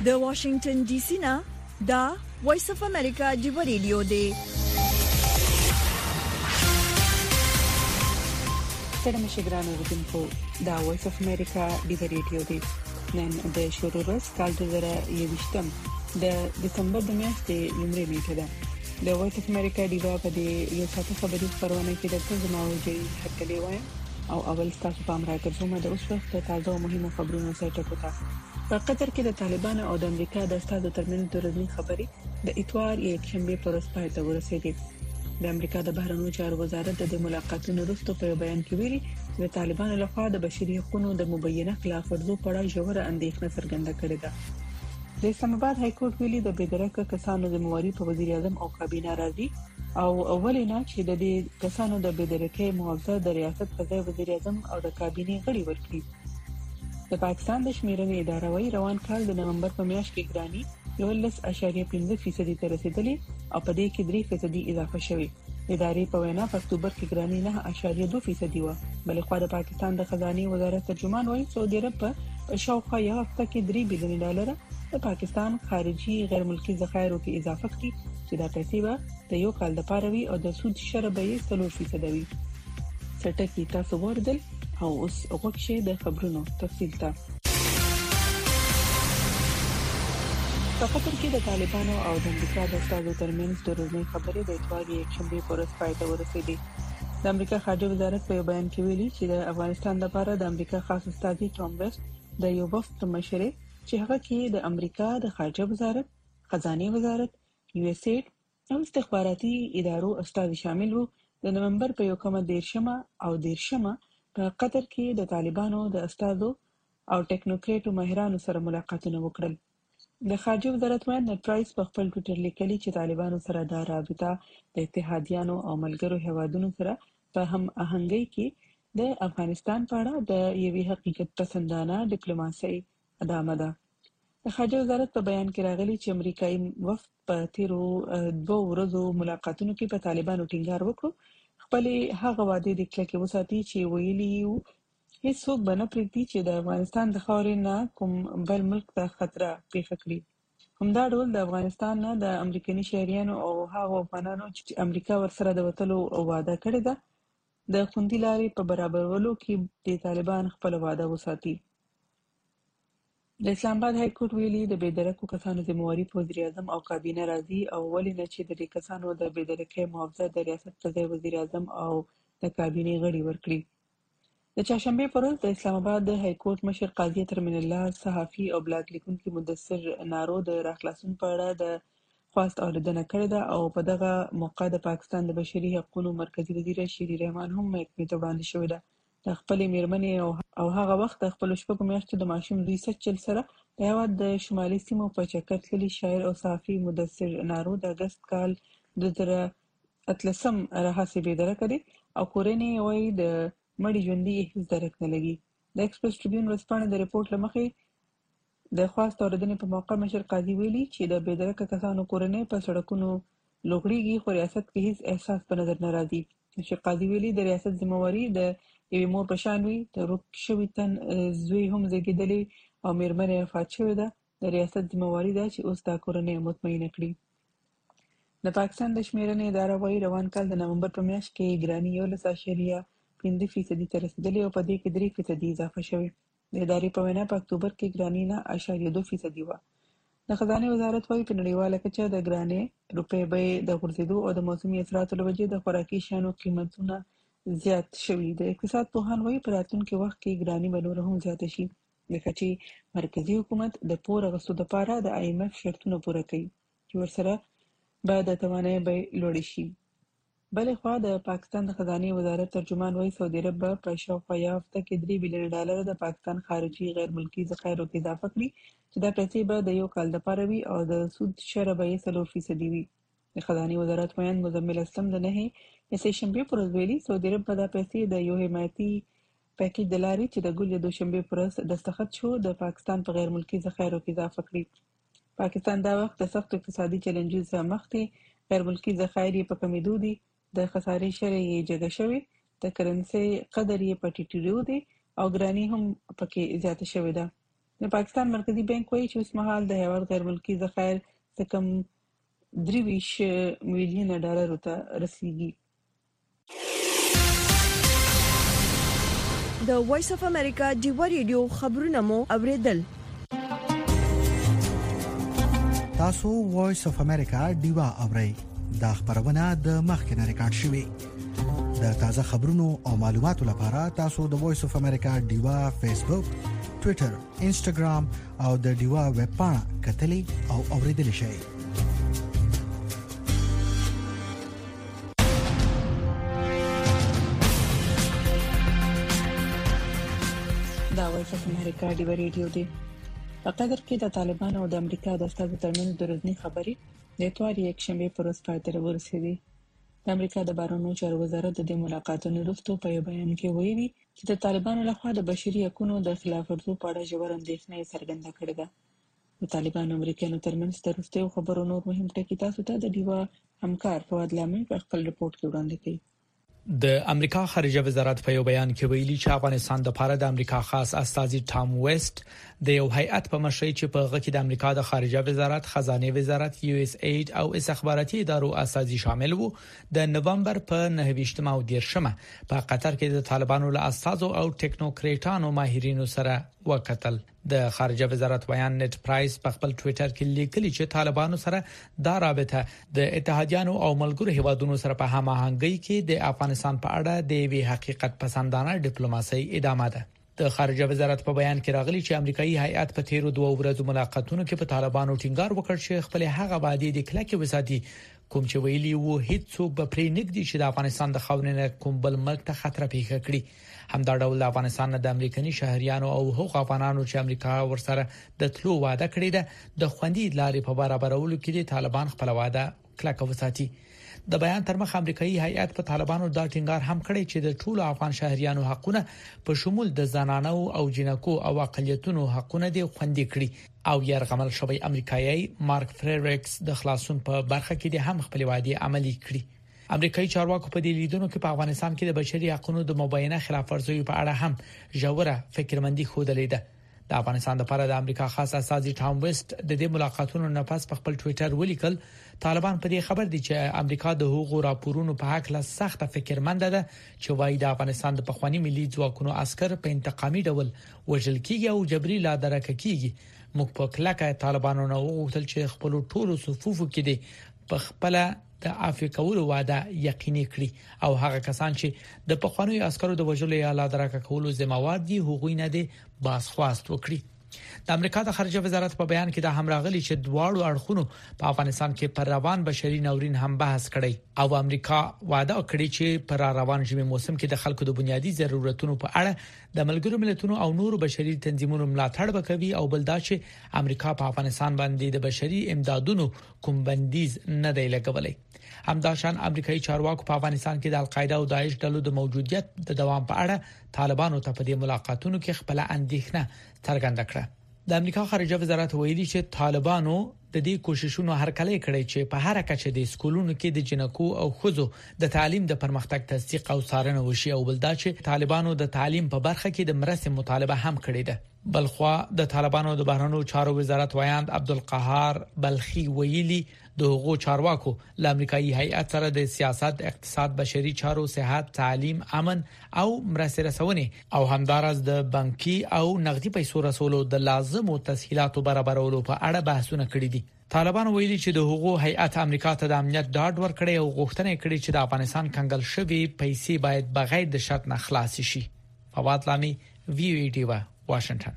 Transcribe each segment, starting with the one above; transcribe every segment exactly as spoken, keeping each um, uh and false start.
د واشنگټن ډي سي نه دا وایس اف امریکا دی ریډیو دی. سلام شګرانو ودونکو، دا وایس اف امریکا دی ریډیو دی. نن د شروع ورځ کال دوه زره یوویشتم د دسمبر د میاشتې لومړۍ نیټه ده. د وایس اف امریکا دی په دې یو ساعت خبري خبرونه کې د تاسو ماوجي هټلې وایم او اول تاسو په امر راکړم د اوس وخت تازه او مهمه خبرونه سره ټکوتا. په قطر کې د طالبانو او د امریکا د استادو ترمنځ د ورځني خبري د اتوار یک شنبه پر ورځ پای ته ورسېدې. د امریکا د بهرنیو چارو وزارت د ملاقاتونو وروسته په بیان کې ویلي چې د طالبانو لخوا د بشري حقوقو د مبینه خلاف ورزو په اړه ژوره اندېښنه څرګنده کړې ده. د اسلام آباد های کورټ ویلي د بېدرکه کسانو ذمہواری په وزیر اعظم او کابینه راځي او اولینا چې د دې کسانو د بېدرکه معاوضه د ریاست په ځای وزیر اعظم او د کابینه غړي ورکړي. د پاکستان د شمیرنې اداره وايي روان کال د نومبر په میاشت کې ګرانی یو لس اعشاریه پنځه فیصد ته رسیدلې او په دې کې درې فیصد اضافه شوې. ادارې په وینا په اکتوبر کې ګرانی نه اعشاریه دوه فیصد و. بلې خو د پاکستان د خزانه وزارت ترجمان وايي سعودي عرب په شاوخوا یو هفته کې درې بلین ډالر د پاکستان خارجي غیر ملکی ذخایرو کې اضافه کړي چې دا پیسې به د یو کال د پاروي او د سود شربې څلور فیصد وي. څټکی تاسو وردل او اوس وګورئ د خبرونو تفصیل ته. په قطر کې د طالبانو او د امریکا د استادو ترمنځ د ورځني خبرې د اتوار یک شنبه پر ورځ پای ته ورسېدې. د امریکا خارجه وزارت په بیان کې ویلي چې د افغانستان لپاره د امریکا خاص استازي ټام ویسټ د یو وفد مشر چې هغه کې د امریکا د خارجه وزارت، خزانه وزارت، یو اس ایډ او استخباراتي ادارو استازي شامل وو د نومبر په یو کومه دیرشمه او دیرشمه په قطر کې د طالبانو د استادو او ټیکنوکریټو ماهرانو سره ملاقاتونه وکړل. د خارجه وزارت مند پرایس په خپل ټوئیټر لیکلي چې طالبانو سره د رابطه د اتحادیانو او ملګرو هیوادونو سره په هم آهنګۍ کې د افغانستان په اړه د یوې حقیقت پسندانه ډیپلوماسي ادامه ده. د خارجه وزارت په بیان کې راغلي چې امریکایي وفد په تیرو دوه ورځو ملاقاتونو کې په طالبانو ټینګار وکړ خپل هغه وعده د کلکې وساتي چې ویلي یو هیڅوک به نه پرېږدي چې د افغانستان د خاورې نه کوم بل ملک ته خطر پیښ کړي. همدا ډول د افغانستان نه د امریکایي شهریانو او هغو افغانانو چې امریکا ورسره د وټلو وعده کړې ده د خوندي لارې په برابرولو کې د طالبان خپل وعده وساتي. د اسلام آباد های کورټ ویلي د بېدرکو کسانو ذمہواری په وزیر اعظم او کابینه راځي او ولې نه چې د دې کسانو د بېدرکۍ معاوضه د ریاست په ځای وزیر اعظم او د کابینه غړي ورکړي. د چهارشنبه پر ورځ د اسلام آباد د های کورټ مشر قاضي ترمن الله صحافي او بلاګ لیکونکي مدثر نارو د راخلاصون په اړه د خواست اوریدنه کړې ده او په دغه موقع د پاکستان د بشري حقوقو مرکزی وزیر شیری رحمان هم محکمې ته وړاندې شوې ده. د خپل میرمنې او هغه وخت د خپل شپږ میاشتو د ماشوم دوی سچل سره د هیواد د شمالي سیمو په چکر تللي شاعر او صحافي مدثر نارو د اگست کال دوه زره اتلسم راهسې بېدرکه دي او کورنۍ وايي د مړي ژوندۍ هیڅ درک نه لګي. د ایکسپریس ټریبیون ورځپاڼې د ریپورت له مخې د خواست اوریدنې په موقع مشر قاضي ویلي چې د بېدرکه کسانو کورنۍ په سړکونو لوګړيږي خو ریاست کې هیڅ احساس په نظر نه راځي. مشر قاضي ویلي د ریاست ذمہواری د یوې مور په شان وي. د روک شوي تن زوی هم زیږیدلی او میرمنې وفات شوې ده. د ریاست ذمہواری ده چې اوس دا کورنۍ مطمئنه کړي. د پاکستان د شمیرنې اداره وايي روان کال د نومبر په میاشت کې ګرانی یو لس اعشاریه پنځه فیصد ته رسیدلې او په دې کې درې فیصد اضافه شوې. د ادارې په وینا په اکتوبر کې ګرانی نه اعشاریه دوه فیصد و. د خزانه وزارت وايي په نړیواله کچه د ګرانی روپې بیې د غورځېدو او د موسمي اثراتو له وجې د خوراکي شیانو قیمتونه زیات شوي. د اقتصاد پوهان وايي په راتلونکي وخت کې ګرانی به نور هم زیاته شي ځکه چې مرکزی حکومت د پور اخیستو لپاره د آی ایم اف شرطونه پوره کوي چې ورسره به د توانایي بیې لوړې شي. بلې خوا د پاکستان د خزانه وزارت ترجمان وايي سعودي عرب په شاوخوا یو هفته کې درې بلین ډالر د پاکستان خارجي غیر ملکی ذخایرو کې اضافه کړي چې دا پیسې به د یو کال لپاره وي او د سود شربې څلور فیصد وي. د خزانه وزارت ویان مزمل اسلم د نه سه شنبه پر ورځ ویلي سعودي عرب په دا پیسې د یو حمایتي پیکیج د لارې چې د ګل د دوشنبه پر ورځ دستخط شو د پاکستان په غیر ملکی ذخایرو کې اضافه کړي. پاکستان دا وخت د سخت اقتصادي چیلنجز سره مخ دی. غیر ملکی ذخایر په کمیدو دي، د خسارې شرح یې جګه شوې، د کرنسۍ قدر یې په ټیټېدو دی او ګراني هم پکې زیاته شوې ده. د پاکستان مرکزی بانک وایي چې اوس مهال د هیواد غیر ملکی ذخایر څخه کم درویش میلیون ډالر ته رسیدي. د وایس اف امریکا ډیوا ریډیو خبرونه مو اوریدل. تاسو وایس اف امریکا ډیوا اورئ. دا خبرونه د مخکنه ریکارډ شوې. د تازه خبرونو او معلوماتو لپاره تاسو د وایس اف امریکا ډیوا فیسبوک، ټوئیټر، انسټاګرام او د ډیوا ویب پاڼه کتلې او اوریدل شئ. دا وایس اف امریکا ډیوا ریډیو دی. په قطر کې د طالبانو او د امریکا د استازو ترمنځ د ورځني خبري د اتوار یک شنبه پر ورځ پای ته ورسېدي. د امریکا د بهرنیو چارو وزارت د دې ملاقاتونو وروسته په یو بیان کې ویلي چې د طالبانو لخوا د بشري حقوقو د خلاف ورزو په اړه ژور اندېښنه څرګنده کړې ده. د طالبانو او امریکایانو ترمنځ د وروستیو خبرو نور مهم ټکي تاسو ته د ډیوا همکار فواد لامي په خپل رپورت کې وړاندې کړي. د امریکا خارجه وزارت په یو بیان کې ویلي چې افغانستان د لپاره د امریکا خاص استازي ټام ویسټ د یو هیئت په مشرۍ چې په هغه کې د امریکا د خارجه وزارت، خزانه وزارت، یو اس اید او استخباراتي ادارو استازي شامل وو، د نومبر په نهه او دیرشمه په قطر کې د طالبانو له استازو او ټیکنوکریټانو ماهرینو سره وکتل. د خارجه وزارت بیان نت پرایس په خپل ټوئیټر کې لیکلي چې طالبانو سره دا رابطه د اتحادیانو او ملګرو هیوادونو سره په هماهنګۍ کې د افغانستان په اړه د وی حقیقت پسندانه ډیپلوماسي ادامه ده. د خارجه وزارت په بیان کې راغلي چې امریکایي هیئت په تیرو دوه ورځو ملاقاتونو کې په طالبانو ټینګار وکړ چې خپل هغه وعده د کلکې وساتي کوم چې ویلي وو هیڅ څوک به پرې نګدي چې د افغانستان د خاورې کوم بل ملک ته خطر پیښ کړي. همدا ډول افغانستان د امریکایي شهريانو او حقوق افغانانو چې امریکا ورسره د تلو وعده کړې ده د خوندي لارې په برابرولو کې د طالبان خپل وعده کلکه وساتي. د بیان تر مخ امریکایي هیئت په طالبانو دا ټینګار هم کړی چې د ټولو افغان شهريانو حقونه په شمول د زنانو او جنکو او اقلیتونو حقونه دي خوندي کړي او يرغمل شوی امریکایي مارک فریریکس د خلاصون په برخه کې د هم خپل وعده عملي کړي. امریکایي چارواکو په دې لیدونو کې په افغانستان کې د بشري حقوقو د مبینه خلاف ورزیو په اړه هم ژوره فکرمندي خوده ده. د افغانستان لپاره د امریکا خاص استازي ټام ویسټ د دې ملاقاتونو نه پس په خپل ټوئیټر ولیکل طالبان په دې خبر دي چې امریکا د حقوقو راپورونو په حق له سخت فکرمند ده چې وايي د افغانستان د پخوانی ملي ځواکونو عسكر په انتقامي ډول وژل کیږي او جبري لا درک کیږي. موږ په کلکه طالبانو نه وغوښتل چې خپل ټولو صفوفو کې دي په خپل د عفو کولو وعده یقیني کړي او هغه کسان چې د پخوانیو عسکرو د وژلو یا لا درک کولو ذمہوار دي هغوی نه دي بازخواست وکړي. د امریکا د خارجه وزارت په بیان کې دا هم راغلي چې دواړو اړخونو په افغانستان کې پر روان بشري ناورین هم بحث کړي او امریکا وعده کړې چې پر روان ژمي موسم کې د خلکو د بنیادي ضرورتونو په اړه د ملګرو ملتونو او نورو بشري تنظیمونو ملاتړ وکوي او بل دا چې امریکا په افغانستان باندې د بشري امدادونو کوم بندیز نه دی لګولای. همداشان امریکایي چارواکو په افغانستان کې د القاعده او داعش ډلو د موجودیت د دوام په اړه طالبانو ته په دې ملاقاتونو کې خپل اندېښنه څرګنده کړه. د امریکا خارجه وزارت ویلي چې طالبانو د دې کوششونو هرکلی کړی چې په هر کچه د سکولونو کې د جنکو او ښځو د تعلیم د پرمختګ تصدیق او څارنه وشي او بل دا چې طالبانو د تعلیم په برخه کې د مرستې مطالبه هم کړې ده. بلخوا د طالبانو د بهرنیو چارو وزارت وایاند عبدالقهار بلخي ویلي د حقوقو چارواکو ل امریکایي هیئت سره د سیاست، اقتصاد، بشري چارو، صحت، تعلیم، امن او مرستې رسونې او همدارس د بانکي او نقدي پیسو رسولو د لازمو تسهیلاتو برابرولو په اړه بحثونه کړي دي. طالبان ویلي چې د حقوقو هیئت امریکا ته د امنیت ډاډ ورکړي او غوښتنه کړې چې د افغانستان کنګل شوی پیسې باید بغیر د شرط نه خلاص شي. فواد لامي وی او ای ډیوا واشنگټن.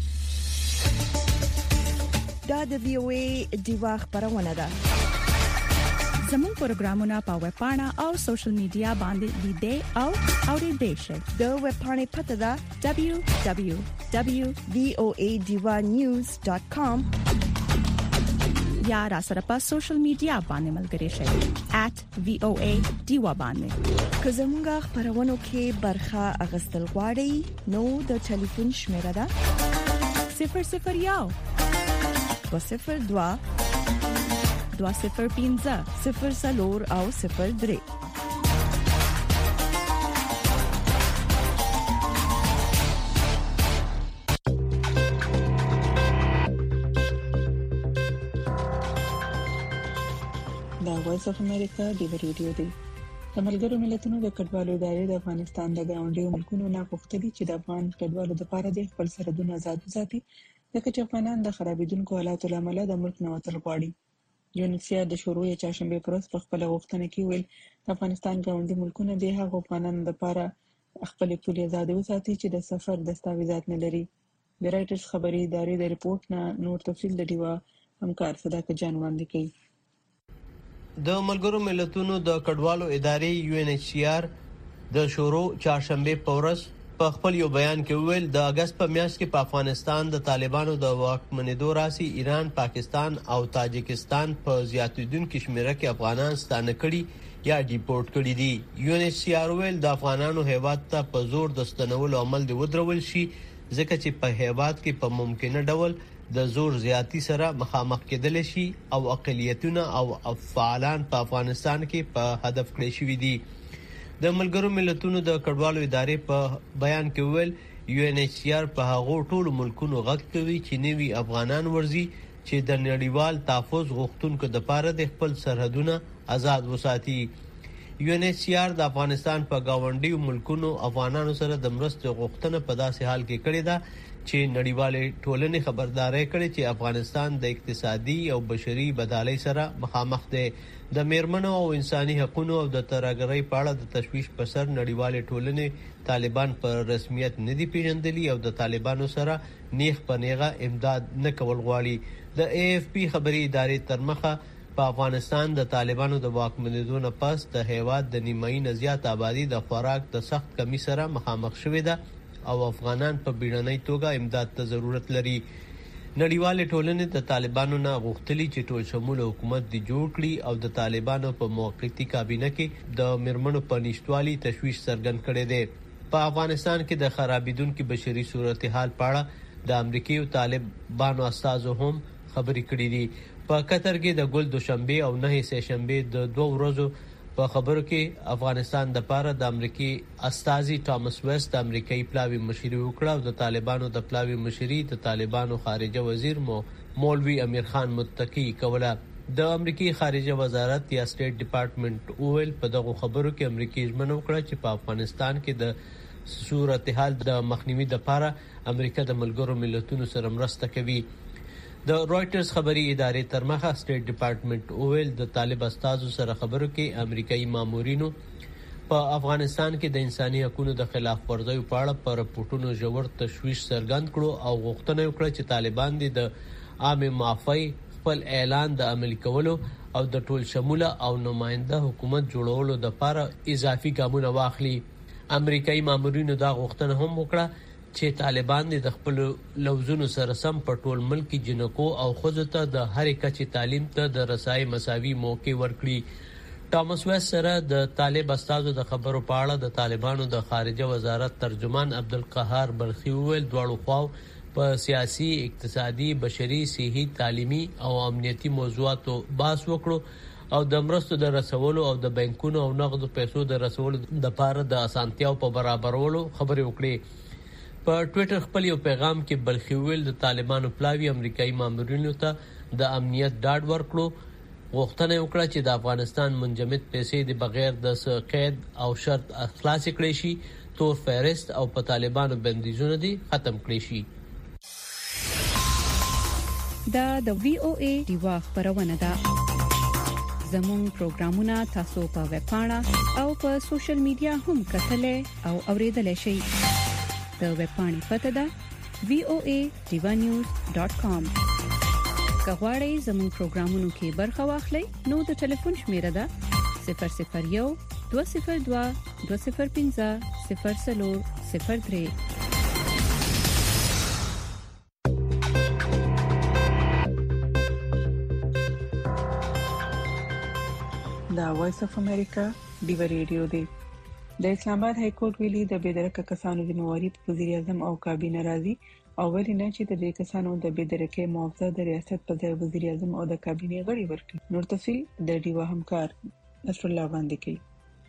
دا د وی او ای ډیوا خبرونه ده. زموږ پروګرامونه په ویب پاڼه او سوشل میډیا باندې لیدئ او اوریدئ شئ. د ویب پاڼې پته ده دبليو دبليو دبليو ډاٹ وی او ای ډیوا نیوز ډاٹ کام یا را سره په سوشل میډیا باندې ملګري شئ ایٹ وی او ای ډیوا باندې. که زموږ خبرونه کې برخه اغستل غواړئ نو د ټلیفون شمیره ده صفر صفر یو دو صفر دوا دو صفر پینځه صفر سلور او صفر درې. دا وایس اف امریکا دی ریډیو دی. د ملګرو ملتونو د کډوالو ادارې د افغانستان د ګاونډیو ملکونو نه غوښتي چې د افغان کډوالو لپاره د خپل سرحدونه آزاد وساتي ځکه چې افغانان د خرابېدونکو حالاتو لامل د ملک نه وتل غواړي. یونیسیا د شروع یې چاشنبه پروس په خپل غوښتنه کې ویل د افغانستان ګاونډي ملکونه د هغو افغانانو لپاره خپل پولي آزاد وساتي چې د سفر دستاویزات نه لري. د رائټرز خبري ادارې د ریپورت نه نور تفصیل د ډیوا همکار صداقت جان وړاندې کوي. د ملګرو ملتونو د کډوالو ادارې یو ان ایچ سی آر د شروع چهارشنبه په ورځ په خپل یو بیان کې ویل د اگست په میاشت کې په افغانستان د طالبانو د واکمنېدو راسي ایران، پاکستان او تاجکستان په زیاتیدونکو شمیره کې افغانان ستانه کړي یا ډیپورټ کړي دي. یو ان ایچ سی آر ویل د افغانانو هیواد ته په زور د ستنولو عمل دی ودرول شي ځکه چې په هیواد کې په ممکنه ډول د زور زیاتی سره مخامخ کېدل شي او اقلیتونه او فعالان په افغانستان کې په هدف کړی شوی دي. د ملګرو ملتونو د کډوالو ادارې په بیان کې ویل یو ان ایچ سی آر په هغو ټولو ملکونو غږ کوي چې نوي افغانان ورزي چې د نړیوال تحفظ غوښتونکو د پاره د خپل سرحدونه آزاد وساتي. یو ان ایچ سی آر د افغانستان په گاونډیو ملکونو افغانانو سره د مرستې غوښتنه په داسې حال کې کړې ده چې نړیوالې ټولنې خبرداري کړې چې افغانستان د اقتصادي او بشري بدحالۍ سره مخامخ دی. د میرمنو او انساني حقوقو او د ترهګرۍ په اړه د تشویش په سر نړیوالې ټولنې طالبان په رسمیت نه دي پیژندلي او د طالبانو سره نیغ په نیغه امداد نه کول غواړي. د ای اف پی خبري ادارې تر مخه په افغانستان د طالبانو د واکمنېدو نه پس د هیواد د نیمایي نه زیات آبادی د خوراک د سخت کمی سره مخامخ شوې ده او افغانان په بیړنۍ توګه امداد ته ضرورت لري. نړیوالې ټولنې د طالبانو نه غوښتلي چې ټول شمول حکومت دی جوړ کړي او د طالبانو په موقتی کابینه کې د میرمنو په نشټوالي تشویش څرګند کړي دي. په افغانستان کې د خرابېدونکو بشري صورتحال په اړه د امریکای او طالبانو استازو هم خبرې کړې دي. په قطر کې د ګل دوشنبه او نه سه شنبه د دوه ورځو په خبرو کې افغانستان د پاره د امریکای استازي ټامس ویست د امریکای پلاوی مشري وکړه او د طالبانو د پلاوی مشري د طالبانو خارجه وزیر مو مولوی امیر خان متقی کوله. د امریکای خارجه وزارت یا سټیټ ډپارټمنټ اویل په دغه خبرو کې امریکای ژمنه وکړه چې په افغانستان کې د صورتحال د مخنیوي لپاره امریکا د ملګرو ملتونو سره مرسته کوي. د رائټرز خبري ادارې تر مخه سټیټ ډپارټمنټ اویل د طالب استازو سره خبرو کې امریکایي مامورینو په افغانستان کې د انساني حقوقو د خلاف ورزیو په اړه پر راپورټونو ژور تشویش څرګند کړو او غوښتنه وکړه چې طالبان د عام معافی خپل اعلان د عملي کولو او د ټول شموله او نماینده حکومت جوړولو لپاره اضافي ګامونه واخلي. امریکایي مامورینو دا غوښتنه هم وکړه چې طالبان د خپل لوزونو سره سم په ټول ملک جنکو او خزو ته د هر کچې تعلیم ته د رسای مساوي موقع ورکړي. ټامس ویس سره د طالب استازو د خبرو په اړه د طالبانو د خارجه وزارت ترجمان عبدالقهار بلخي ویل دواړو خواو په سیاسي، اقتصادي، بشري، صحي، تعلیمي او امنیتي موضوعاتو بحث وکړو او د مرستو د رسولو او د بانکونو او نقدو پیسو د رسولو د لپاره د اسانتیاو په برابرولو خبرې وکړي. په ټوئیټر خپل یو پیغام کې بلخي ویل د طالبانو پلاوی امریکایي مامورینو ته د امنیت ډاډ ورکړو. غوښتنه وکړه چې د افغانستان منجمد پیسې د بغیر د قید او شرط خلاص کړي شي، تور فهرست او په طالبانو بندیزونه دي ختم کړي شي. دا د وی او ای دیوا خبرونه ده. زموږ پروګرامونه تاسو په ویب پاڼه او په سوشل میډیا هم کتلای او اوریدلای شئ. د ویب پاڼې پته ده وی او ای دیوا نیوز ډاټ کام. کغواړئ زموږ پروګرامونو کې برخه واخلئ نو د ټلیفون شمیره ده صفر صفر یو دوه صفر دوه دوه صفر پنځه صفر صفر صفر درې. دا وایس اف امریکا دی ریډیو دی. د اسلام آباد های کورټ ویلي د بېدرکه کسانو ذمہواری په وزیر اعظم او کابینه راځي او ویلي نه چې د دې کسانو د بېدرکه معاوضه د ریاست په ځای وزیر اعظم او د کابینه غړي ورکړي. نور تفصیل د ډیوا همکار نصر الله باندې کوي.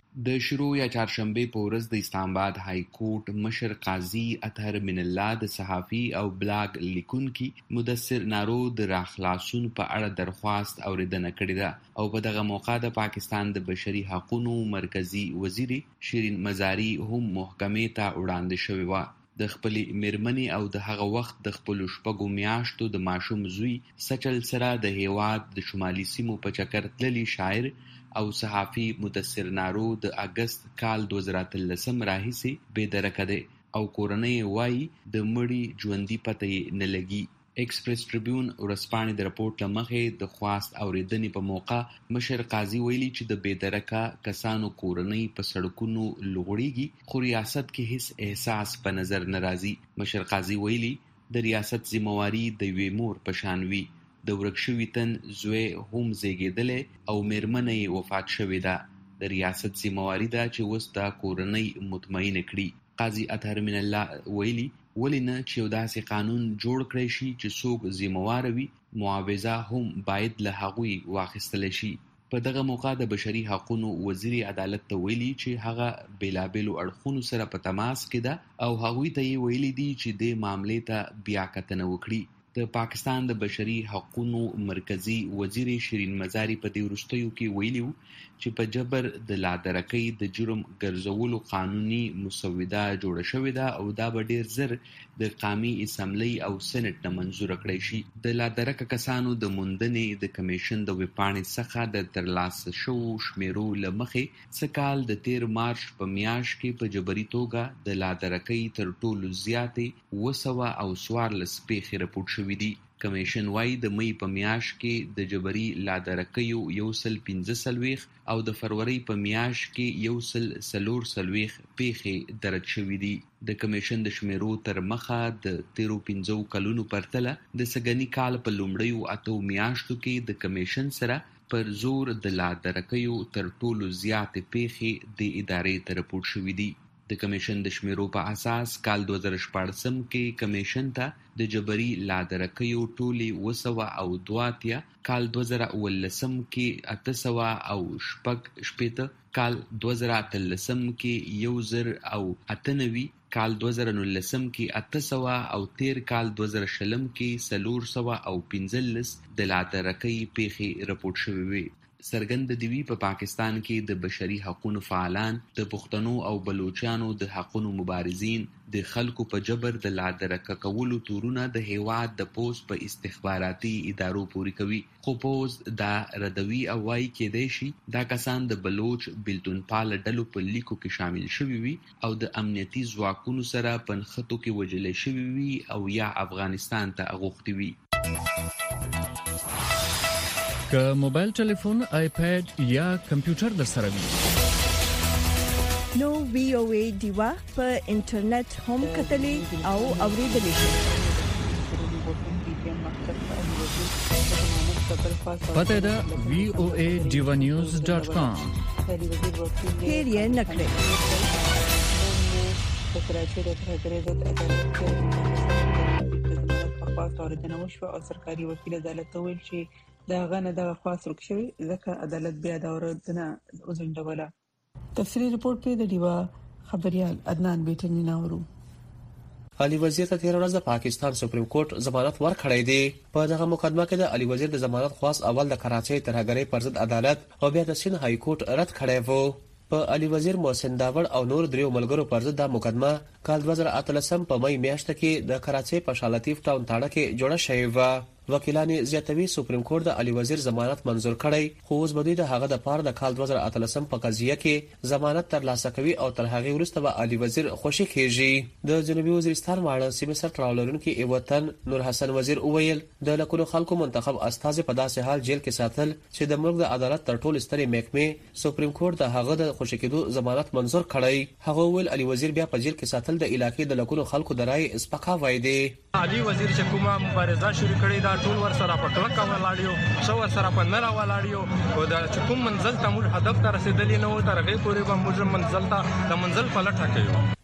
د شروع یا چهارشنبه په ورځ د اسلام آباد های کورټ مشر قاضي اطهر من الله د صحافي او بلاګ لیکونکي مدثر نارو د راخلاصون په اړه درخواست اوریدنه کړې ده او په دغه موقع د پاکستان د بشري حقوقو مرکزی وزیر شیرین مزاری هم محکمې ته وړاندې شوی و. د خپلې میرمنې او د هغه وخت د خپلو شپږو میاشتو د ماشوم زوی سچل سره د هیواد د شمالي سیمو په چکر تللی شاعر او صحافي مدثر نارو د اگست کال دوه زره اتلسم راهیسې بې درکه دی او کورنۍ وایي د مړي ژوندي پته یې نه لګي. ایکسپریس ټریبیون ورځپاڼې د رپورټ له مخې د خواست اوریدنې په موقع مشر قاضي ویلي چې د بې درکه کسانو کورنۍ په سړکونو لوغړیږي خو ریاست کې هیڅ احساس په نظر نه راځي. مشر قاضي ویلي د ریاست ذمہواری د یوې مور په شان وي. د ورک شوي تن زوی هم زیږیدلی او میرمنه یې وفات شوې ده. د ریاست ذمہواری ده چې اوس دا کورنۍ مطمئنه کړي. قاضي اطهر من الله ویلي ولې نه چې یو داسې قانون جوړ کړی شي چې څوک ذمہوار وي معاوضه هم باید له هغوی واخیستلی شي. په دغه موقع د بشري حقوقو وزیر عدالت ته ویلي چې هغه بیلابیلو اړخونو سره په تماس کې ده او هغوی ته یې ویلي دي چې د معاملې ته بیا کتنه وکړي. د پاکستان د بشري حقوقو مرکزی وزیر شیرین مزاری په دې وروستیو کې ویلي چې په جبر د لادرکۍ د جرم ګرځولو قانوني مسوده جوړه شوې ده او دا به ډیر زر د قومي اسمبلی او سېنات نه منزور کړی شي. د لادرکه کسانو د موندنې د کمیشن د وپاڼې څخه د ترلاسه شوو شمیرو له مخې څه کال د تیر مارچ په میاشت کې په جبري توګه د لادرکۍ تر ټولو زیاتې اوه سوه او څوارلس پیښې رپورټ شوي دي. کمیشن وايي د مئی په میاشت کې د جبري لادرکیو یو سل پنځه څلوېښت او د فروری په میاشت کې یو سل څلور څلوېښت پیښې درج شوي دي. د کمیشن د شمیرو تر مخه د تیرو پنځو کلونو پرتله د سږني کال په لومړیو اتو میاشتو کې د کمیشن سره پر زور د لادرکیو تر ټولو زیاتې پیښې د ادارې ته رپورټ شوي دي. د کمیشن د شمیرو په اساس کال دوه زره شپاړسم کې کمیشن ته د جبري لادرکیو ټولې اوه سوه او دوه اتیا، کال دوه زره اوولسم کې اته سوه او شپږ شپېته، کال دوه زره اتلسم کې یو زر او اته نوي، کال دوه زره نولسم کې اته سوه او تیر کال دوه زره شلم کې څلور سوه او پنځلس د لادرکۍ پیښې رپورټ شوې وې. څرګنده دي وي په پاکستان کې د بشري حقوقو فعالان، د پښتنو او بلوچستانو د حقوقو مبارزین د خلکو په جبر د لادرکه کولو تورونه د هیواد د پوز په استخباراتي ادارو پوري کوي. خو پوز دا ردوي او وايي کېدای شي دا کسان د بلوچ بیلتون-پال ډلو په لیکو کې شامل شوي وي او د امنیتي ځواکونو سره په نښتو کې وژل شوي وي او یا افغانستان ته اغوښتي وي. که موبایل ټلیفون، آیپیډ یا کمپیوټر در سره وي نو وی او ای دیوا په انټرنیټ هم کتلې او اوریدلې شي. پته ده وی او ای دیوا نیوز ډاٹ کام. هیر یې نکړئ. خواست اوریدنه وشوه او سرکاري وکیل عدالت ته ویل چې دا غنه د خواست رک شوی ځکه عدالت بیا دا اوریدنه وزنډوله. تفصیلی رپورټ په د دیوا خبريال عدنان بیٹنی ناورو. علي وزیر ته تیر ورځ د پاکستان سپریم کورټ ضمانت ورکړی دی. په دغه مقدمه کې د علي وزیر د ضمانت خواست اول د کراچۍ ترهګرۍ پر ضد عدالت او بیا د سند های کورټ رد کړی وو. په علي وزیر محسن داوړ او نور دریو ملګرو پر ضد د مقدمه کال دوه زره اتلسم په مئی میاشت کې د کراچۍ په شالاتیف ټاون تاړه کې جوړه شوې و. وکیلان زیاتوي سپریم کورټ د علي وزیر ضمانت منزور کړی، خو اوس به د هغه د پاره د کال دوه زره اتلسم په قضیه کې ضمانت ترلاسه کوي او تر هغه وروسته به علي وزیر خوشي کیږي. د جنوبي وزیرستان واړه سیمه سره تړاولونکي ایوتن نور حسن وزیر اویل د لکونو خلکو منتخب استاد په داسې حال جیل کې ساتل چې د ملک د عدالت تر ټولو سترې محکمې سپریم کورټ د هغه د خوشي کېدو ضمانت منزور کړی. هغه ویل علي وزیر بیا په جیل کې ساتل د علاقې د لکونو خلکو د رائے اسپکاوی دی. علي وزیر چې کومه مبارزه شروع کړې دا ټول ور سره په کلکه ولاړیو، څو ور سره په نره ولاړیو او دا چې کوم منزل ته موږ هدف ته رسیدلی نه و تر هغه پورې به موږ منزل ته د منزل په لټه کوو.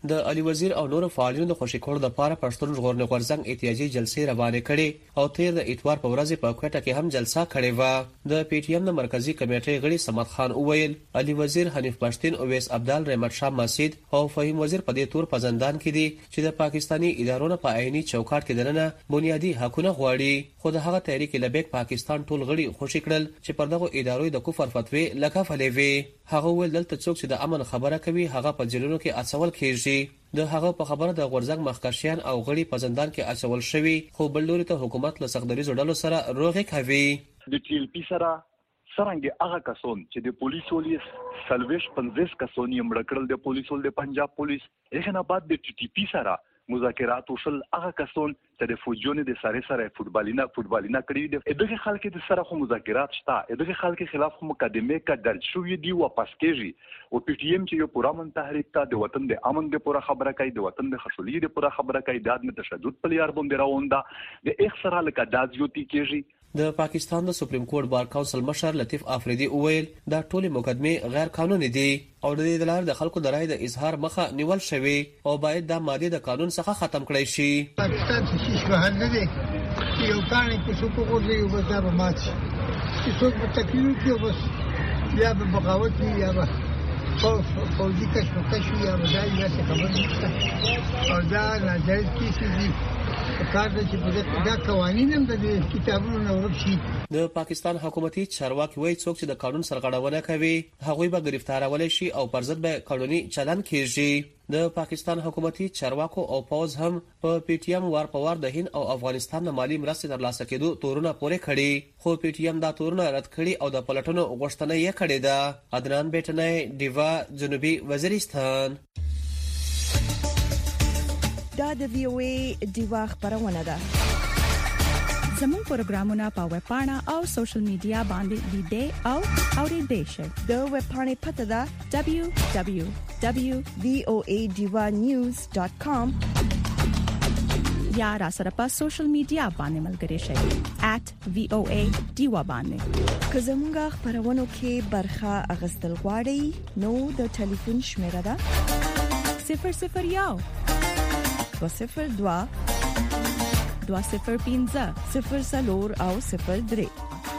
د علي وزیر او نور فعالینو د خوشی کول د پاره پښتون ژغورنې غورځنګ احتیاجي جلسې روانه کړي او تیر د اتوار په ورځ په کوټه کې هم جلسه کړې و. د پی ټی ایم د مرکزی کمیټې غړي صمد خان اویل علي وزیر حنیف پښتين اویس عبدال رحمت شاه مسجد او فهیم وزیر په دې تور په زندان کې دي چې د پاکستانی ادارو نه په عیني چوکاټ کې دننه بنیادی حقونه غواړي. خو د هغه تحریک لبیک پاکستان ټول غړي خوشی کړل چې پر دغه ادارو د کفر فتوی لکافلې وي. هغه ول دلته څوک چې د امن خبره کوي هغه په جیلونو کې اڅول کیږي. د هغه په خبره د غورځنګ مخکښیان او غړي په زندان کې اڅول شوی خو بل لوري ته حکومت له سختدري جوړلو سره روغه کوي. د ټي ال پی سره څنګه هغه کسون چې د پولیسو لیس سلويش پنځه کسون یې مړ کړل د پولیسو د پنجاب پولیس یې نه بعد د ټي ټي پی سره مذاکرات وشل هغه کسون چې د فوجونو د سره سره فوټبالینا فوټبالینا کړی دي دغه خلک د سره خو مذاکرات شته دغه خلک خلاف مقدمه کا درج شوې دي واپس کیږي او پی ټی ایم چې یو پرامن تحریک ته د وطن د امن د پوره خبره کوي د وطن د خصوصي د پوره خبره کوي د عدم تشدد په لار باندې راونده د اخ سره لکه دازيوتی کیږي. د پاکستان د سپریم کورټ بار کونسل مشر لطیف افریدی اویل دا ټول مقدمه غیر قانوني دي او د دې لپاره د خلکو د رائے د اظهار مخه نیول شوی او باید دا ماده د قانون څخه ختم کړي شي. پاکستان چې شبهه نه دي یو کاني په څو کو ورته یو بازار مات چې څوک په تکلیف کې بس یا به بغاوت یا به فوجي کشف کشف یا به ځای یا څه خبر نشته او دا ناجایز کیسې دي کار د چې په دا قوانین هم د کتابونو نه ورشي. د پاکستان حکومتي چارواکي وایي څوک چې د قانون سرغړونه کوي هغوی به گرفتارول شي او پر ضد به قانوني چلن کیږي. د پاکستان حکومتي چارواکو او پوز هم په پی ټی ایم وار په وار د هند او افغانستان د مالی مرستې ترلاسه کېدو تورونه پورې کړي خو پی ټی ایم دا تورونه رد کړي او د پلټنو غوښتنه یې کړې ده. عدنان بیٹنای دیوا جنوبي وزیرستان. دا د وی او ای دیوا خبرونه ده. زموږ پروګرامونه په ویب پاڼه او سوشل میډیا باندې لیدئ او اورئ شئ. د ویب پاڼې پته ده دبليو دبليو دبليو دوت وی او ای دیوا نیوز ډاٹ کام یا را سره په سوشل میډیا باندې ملګري شئ ایٹ وی او ای دیوا باندې. که زموږ خبرونو کې برخه اغستل غواړئ نو د ټلیفون شمیره ده صفر صفر یو دو صفر دو دو صفر پنځه صفر سلور او صفر درې.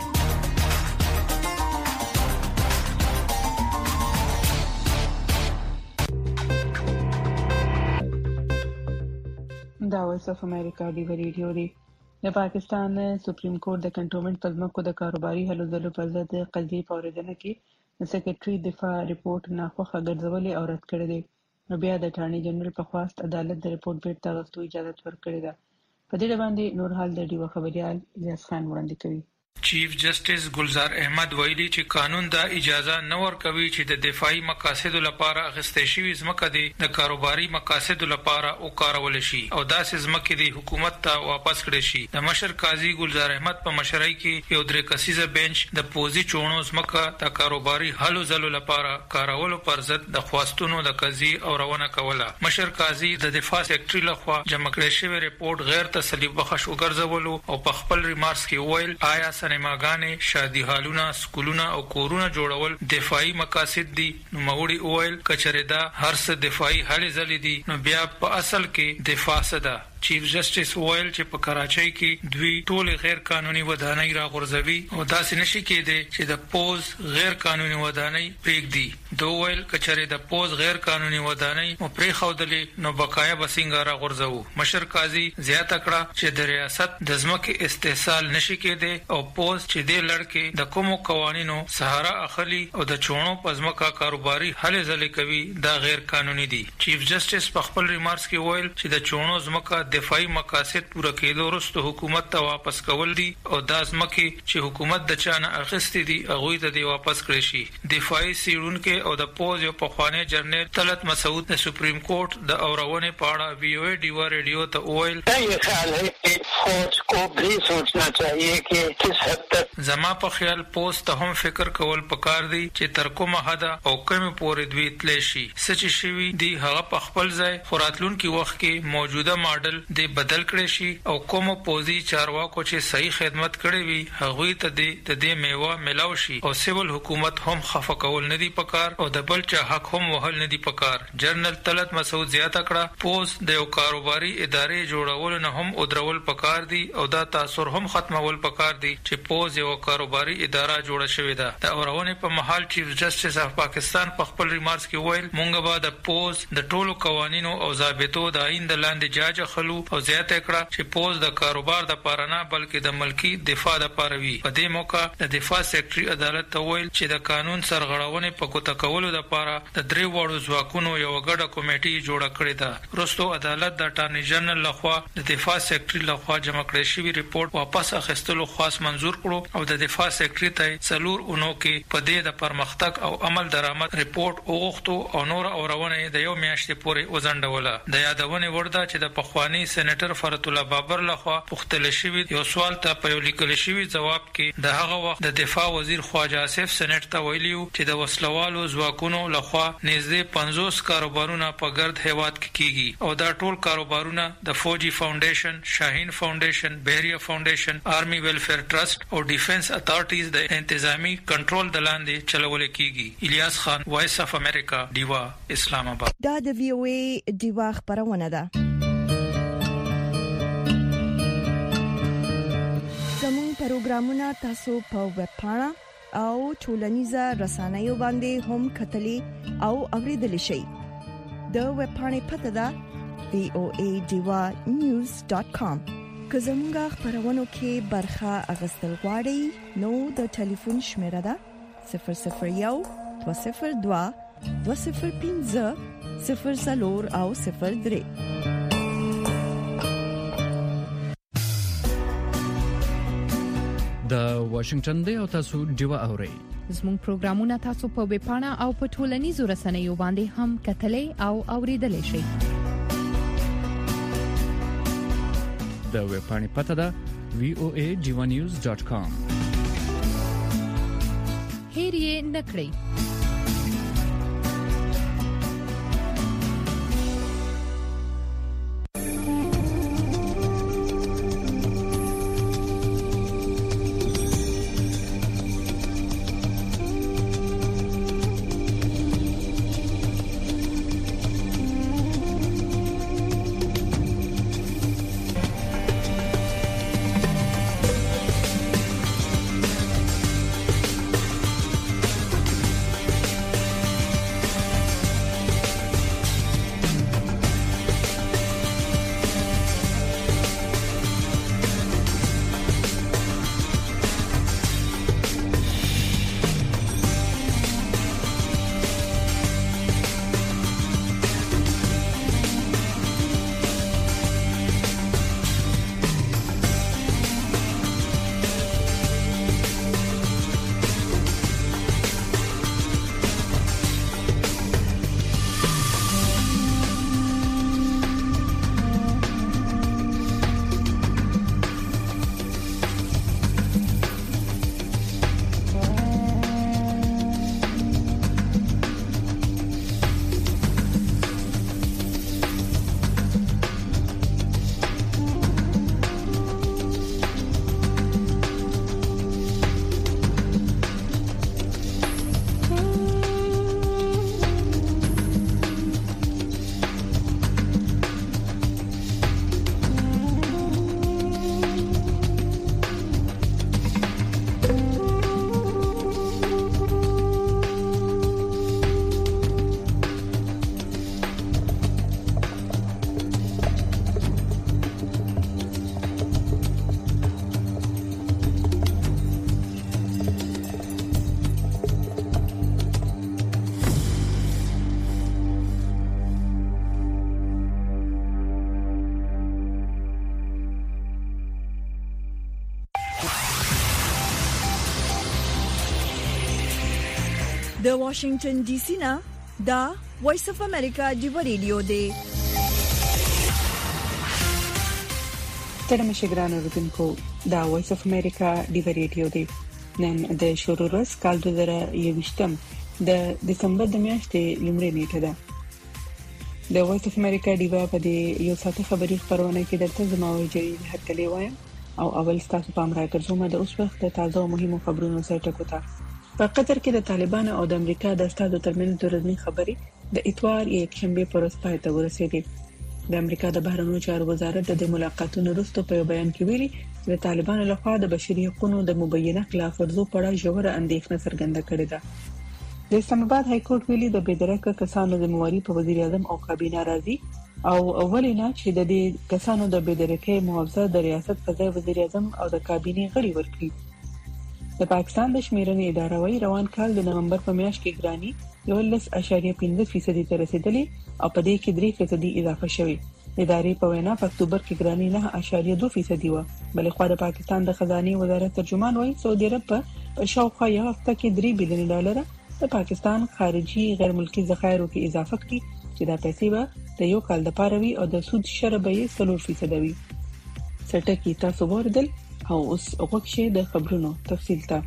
دا وایس اف امریکا دی ریډیو دی. د پاکستان سپریم کورټ د کنټونمنت پزماکو د کاروباري هلو ځلو پر ضد قضیې په اورېدنه کې د سیکریټري دفاع ریپورت ناخوښه ګرځولې او رد کړې ده. نو بیا د اټارنی جنرال په خواست عدالت د ریپورت بیرته غوښتو اجازه ورکړې ده. په دې باندې نور حال د ډیو خبريال الیاس خان وړاندې کوي. چیف جسټس ګلزار احمد ویلي چې قانون دا اجازه نه ورکوي چې د دفاعي مقاصدو لپاره اخیستل شوی ځمکه د کاروباري مقاصدو لپاره وکارول شي او داسې ځمکه د حکومت ته واپس کړي شي. د مشر قاضي ګلزار احمد په مشرۍ کې یو درې کسیزه بنچ د پوزي چونو ځمکه د کاروباري هلو ځلو لپاره کارولو پر ضد د خواستونو د قضیې او روانه کوله. مشر قاضي د دفاع سیکریټري لخوا جمع کړی شوی ریپورت غیر تسلی بخش وګرځولو او په خپل ریمارکس کې ویل آیا سینماګانې، شادي هالونه، سکولونه او کورونه جوړول دفاعي مقاصد دي؟ نو موري اویل کچره دا هر څه دفاعي هلې ځلې دي نو بیا په اصل کې دفاع څه ده؟ چیف جسټس ویل چې په کراچۍ کې دوی ټول غیر قانوني ودانۍ راغورځوي او داسې نشي کېدی چې د پوز غیر قانوني ودانۍ پرېږدي. دوی ویل کچره د پوز غیر قانوني ودانۍ مو پرېښودلې نو بقایا به څنګه راغورځوو. مشر قاضي زیاته کړه چې د ریاست د ځمکې استحصال نشي کېدی او پوز چې د لړکې د کومو قوانینو سهارا اخلي او د چونو په ځمکه کاروباري هلې ځلې کوي دا غیر قانوني دي. چیف جسټس په خپل ریمارکس کې ویل چې د چونو ځمکه دفاعي مقاصد پوره کېدو وروسته حکومت ته واپس کول دي او دا ځمکې چې حکومت د چانه اخیستې دي هغوی ته دې واپس کړی شي. دفاعي څېړونکی او د پوز یو پخوانی جرنیل طلعت مسعود د سپریم کورټ د اورونې په اړه وی او ای ډیوا ریډیو ته وویل زما په خیال پوز ته هم فکر کول پکار دی چې تر کومه حده او کومې پورې دوی تللی شي. څه چې شوي دي هغه په خپل ځای خو راتلونکي وخت کې موجوده ماډل لیول د بدل کړي شي او کوم پوزي چارواکو چې صحیح خدمت کړي وي هغه ته د دې میوه ملاو شي او سیول حکومت هم خفه کول نه دی پکار او د بل چا حق هم وهل نه دی پکار. جنرال طلعت مسعود زیاته کړه پوز د یو کاروباري ادارې جوړول نه هم او درول پکار دی او دا تاثیر هم ختمول پکار دی چې پوز یو کاروباري اداره جوړه شوې ده. د اورونه په محل چیف جسټس اف پاکستان په خپل ریمارکس کې ویل مونږ به د پوز د ټولو قوانینو او ضابطو د آئین د لاندې جاج خلو او زیاته کړه چې پوز د کاروبار د پاره نه بلکې د ملکی دفاع د پاره وي. په دې موقع د دفاع سیکریټري عدالت ته ویل چې د قانون سرغړونې په ګوته کولو د پاره د درې وړو ځواکونو یو غړه کمیټه جوړه کړې ده. وروسته عدالت د اټارنی جنرال لخوا د دفاع سیکریټري لخوا جمع کړی شوی ریپورت واپس اخیستلو خاص منزور کړو او د دفاع سیکریټري ته څلور اونو کې په دې د پرمختګ او عمل درآمد ریپورت وغوښتو او نور اورونه د یو میاشتې پورې وزندوله. د یادونه ورده چې د پخوانی سېنیټر فرت الله بابر لخوا پختل شوی یو سوال ته په یو لیکل شوی جواب کې د هغه وخت د دفاع وزیر خواجه آصف سېنیټ ته ویلیو چې د وسلوالو ځواکونو لخوا نږدې پنځوس کاروبارونه په ګرد هیواد کې کیږي او دا ټول کاروبارونه د فوجي فاونډیشن، شاهین فاونډیشن، بحریه فاونډیشن، آرمی ویلفیر ټرست او ډیفنس اتھارټیز د انتظامی کنټرول د لاندې چلول کیږي. الیاس خان، وایس اف امریکا، دیوا، اسلام آباد. دا د وی او ای دیوا خبرونه ده. زموږ پروګرامونه تاسو په ویب پاڼه او ټولنیزه رسنیو باندې هم کتلی او اوریدلی شئ. د ویب پاڼې پته ده وی او ای دیوا نیوز ډاٹ کام. که زموږ خبرونو کې برخه اغستل غواړئ نو د ټلیفون شمیره ده صفر صفر یو دوه صفر دوه دوه صفر پنځه صفر څلور او صفر درې. د واشنگټن دی او تاسو دیوا اورئ. زموږ پروګرامونه تاسو په ویب پاڼه او په ټولنیزو رسنیو باندې هم کتلای او اوریدلای شئ. د ویب پاڼې پته ده وی او ای دیوا نیوز ډاٹ کام. هیر یې نکړئ. د واشنگټن ډي سي نه دا وایس اف امریکا دیو ریډیو دی. ترمه شګران اوردونکو دا وایس اف امریکا دیو ریډیو دی. نن د شروع ورځ کال دوه زره یوویشتم د دسمبر د میاشتې لومړۍ نیټه ده. د وایس اف امریکا ډیوا په دې یو ساعت خبري خبرونه کې درته زموږ جریده هرکلی وایم او اول تاسو په امر راکړم د اوس وخت د تازه او مهمو خبرونو سره ټکوتا. په قطر کې د طالبان او د امریکا د استادو ترمنځ د رسمي خبري د اتوار یک شنبه پر ورځ پای ته ورسېدې. د امریکا د بهرنیو چارو وزارت د ملاقاتونو وروسته په بیان کې ویلي چې د طالبانو لخوا د بشري حقوقو د مبینه خلاف ورزو په اړه ژوره اندېښنه څرګنده کړې ده. د اسلام آباد های کورټ ویلي د بېدرکه کسانو ذمہواری په وزیر اعظم او کابینه راځي او اولینا چې د دې کسانو د بېدرکه معاوضه د ریاست په ځای وزیر اعظم او د کابینه غړي ورکړي. د پاکستان د شمیرنې اداره وايي روان کال د نومبر په میاشت کې ګرانی یو لس اعشاریه پنځه فیصد ته رسیدلې او په دې کې درې فیصد اضافه شوی. ادارې په وینا په اکتوبر کې ګرانی نه اعشاریه دوه فیصد و. بلخو د پاکستان د خزانه وزارت ترجمان وايي سعودي عرب په شاوخوا یو هفته کې درې بلین ډالر د پاکستان خارجي غیر ملکی ذخایرو کې اضافه کړي چې دا پیسې به د یو کال لپاره وي او د سود شربه یې څلور فیصد وي. سټکی تاسو وردل او اوس وګورئ د خبرونو تفصیل ته.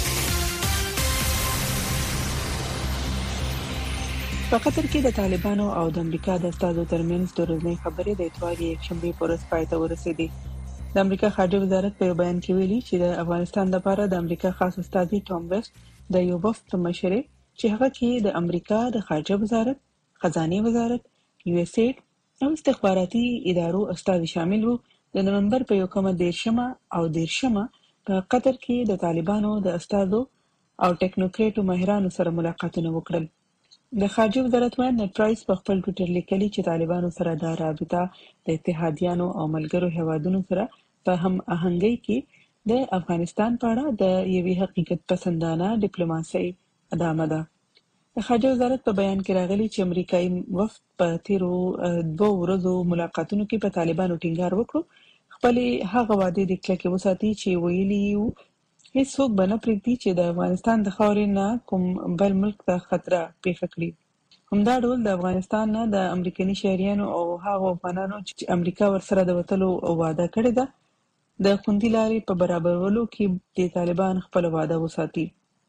په قطر کې د طالبانو او د امریکا د استادو ترمنځ د ورځنۍ خبرې د اتوار یک شنبه پر ورځ پای ته ورسېدې. د امریکا خارجه وزارت په بیان کې ویلي چې د افغانستان لپاره د امریکا خاص استازي ټام ویسټ د یو وفد مشره چې هغه کې د امریکا د خارجه وزارت، خزانه وزارت، یو اس ایډ او استخباراتي ادارو استازي شامل وو د نومبر په یو کومه دیرشمه او دیرشمه په قطر کې د طالبانو د استادو او ټیکنوکریټو ماهرانو سره ملاقاتونه وکړل. د خارجه وزارت وایي نت پرایس په خپل ټویټر لیکلي چې طالبانو سره د رابطه د اتحادیانو او ملګرو هوادونو سره په هم آهنګۍ کې د افغانستان په اړه د یوې حقیقت پسندانه ډیپلوماسي ادامه ده. د خارجه وزارت په بیان کې راغلي چې امریکایي وفد په تیرو دوه ورځو ملاقاتونو کې په طالبانو ټینګار وکړ خپل هغه وعده د کلکې وساتي چې ویلي یو هیڅوک به نه پرېږدي چې د افغانستان د خاورې نه کوم بل ملک ته خطر پیښ کړي. همدا ډول د افغانستان نه د امریکایي شهریانو او هغو افغانانو چې امریکا ورسره د وټلو وعده کړې ده د خوندي لارې په برابرولو کې د طالبان خپل وعده وساتي.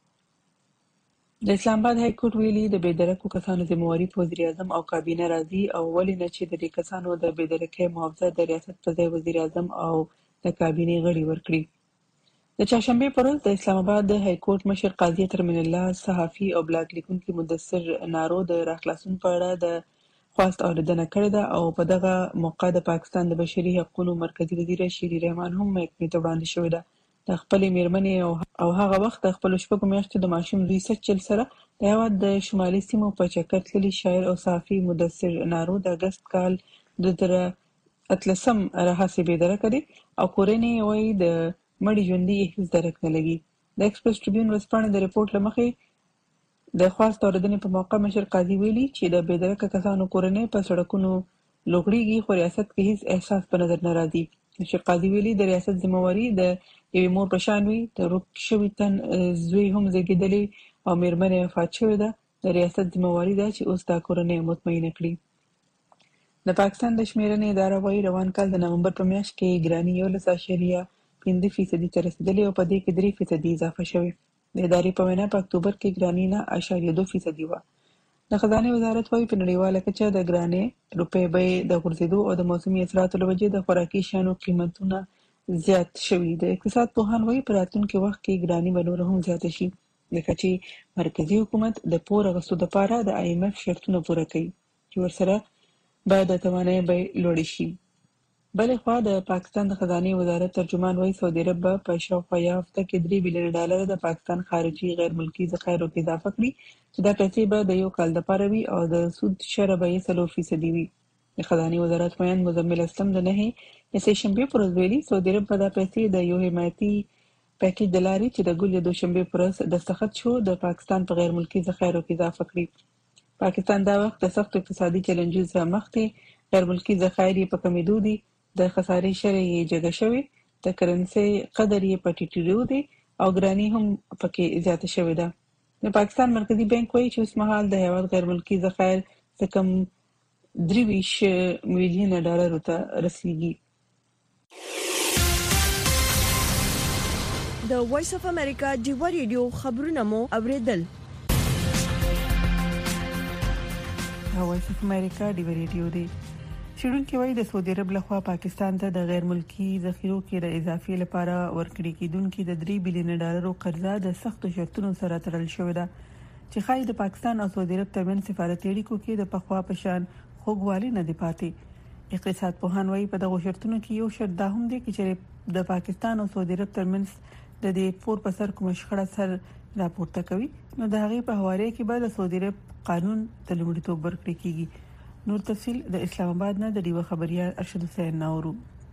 د اسلام آباد های کورټ ویلي د بېدرکو کسانو ذمہواری په وزیر اعظم او کابینه راځي او ولې نه چې د دې کسانو د بېدرکه معاوضه د ریاست په ځای وزیر اعظم او د کابینه غړي ورکړي. د چهارشنبه پر ورځ د اسلام آباد د های کورټ مشر قاضي ترمن الله صحافي او بلاګ لیکونکي مدثر نارو د راخلاصون په اړه د خواست اوریدنه کړې ده او په دغه موقع د پاکستان د بشري حقوقو مرکزی وزیر شیری رحمان هم محکمې ته وړاندې شوې ده. د خپل میرمنې او هغه وخت د خپل شپږو میاشتو د ماشوم زوی سچل سره د هیواد د شمالي سیمو په چکر تللي شاعر او صحافي مدثر نارو د اگست کال د تر اتلسم راهسې بېدرکه دي او کورنۍ وايي د مړي ژوندۍ هیڅ درک نه لګي. د ایکسپریس ټریبیون ورځپاڼې د ریپورت لمخې د خواست اوریدنې په موقع مشر قاضي ویلي چې د بېدرکه کسانو کورنۍ په سړکونو لوګړيږي خو ریاست کې هیڅ احساس په نظر نه راځي. مشر قاضي ویلي د ریاست ذمہواری د یوې مور په شان وي. د روک شوي تن زوی هم زیږیدلی او میرمنې وفات شوې ده. د ریاست ذمہواری ده چې اوس دا کورنۍ مطمئنه کړي. د پاکستان د شمیرنې اداره وايي روان کال د نومبر په میاشت کې ګرانی یو لس اعشاریه پنځه فیصد ته رسیدلې او په دې کې درې فیصد اضافه شوی. د ادارې په وینا په اکتوبر کې ګرانی نه اعشاریه دوه فیصد و. د خزانه وزارت وايي په نړیواله کچه د ګرانی روپې بیې د غورځېدو او د موسمي اثراتو له وجې د خوراکي شیانو قیمتونه زیات شوي. د اقتصاد پوهان وايي په راتلونکي وخت کې ګرانی به نور هم زیاته شي ځکه چې مرکزی حکومت د پور اخیستو لپاره د آی ایم ایف شرطونه پوره کوي چې ورسره به د توانایي بیې لوړې شي. بلې خوا د پاکستان د خزانه وزارت ترجمان وايي سعودي عرب په شاوخوا یو هفته کې درې بلین ډالر د پاکستان خارجي غیر ملکی ذخایرو کې اضافه کړي چې دا پیسې به د یو کال لپاره وي او د سود شربه یې څلور فیصد وي. د خزانه وزارت بیان مزمل اسلم د نه یې شنبه پر ورځ ویلي سعودي عرب په دا پیسې د یو حمایتي پیکیج د لارې چې د ګل د دوشنبه پر ورځ دستخط شو د پاکستان په غیر ملکی ذخایرو کې اضافه کړي. پاکستان دا وخت د سخت اقتصادي چیلنجز سره مخ دی. غیر ملکی ذخایر په کمیدو دي. د خسارې شرح یې جګه شوی. د کرنسي قدر یې په ټیټېدو دی او ګرانی هم پکې زیاته شوې ده. د پاکستان مرکزی بانک وايي چې اوس مهال د هیواد غیر ملکی ذخایر څخه کم درې ویشت میلیونه ډالر ته رسیدي. د وایس اف امریکا ډیوا ریډیو خبرونه مو اوریدل. وایس اف امریکا دی ریډیو دی. شړونکو وایي د سعودي عرب لخوا پاکستان ته د غیر ملکی ذخیرو کې د اضافي لپاره ورکړي کېدونکو د درې بلین ډالرو قرضه د سختو شرطونو سره تړل شوې ده چې خای د پاکستان او سعودي عرب ترمن سفارتي اړیکو کې د پخوا پشان خوګوالي نه دی پاتې. اقتصاد پوهان وایي په دغه شرطونو کې یو شرط دا هم دی چې د پاکستان او سعودي عرب ترمن د دې پور په سر کوم شخړه سر راپورته کوي نو د هغې په حواله کې به د سعودي عرب قانون ته لومړیتوب ورکړي کیږي. نور تفصيل د اسلام آباد نه د ډیوه خبريال ارشد حسین نورو.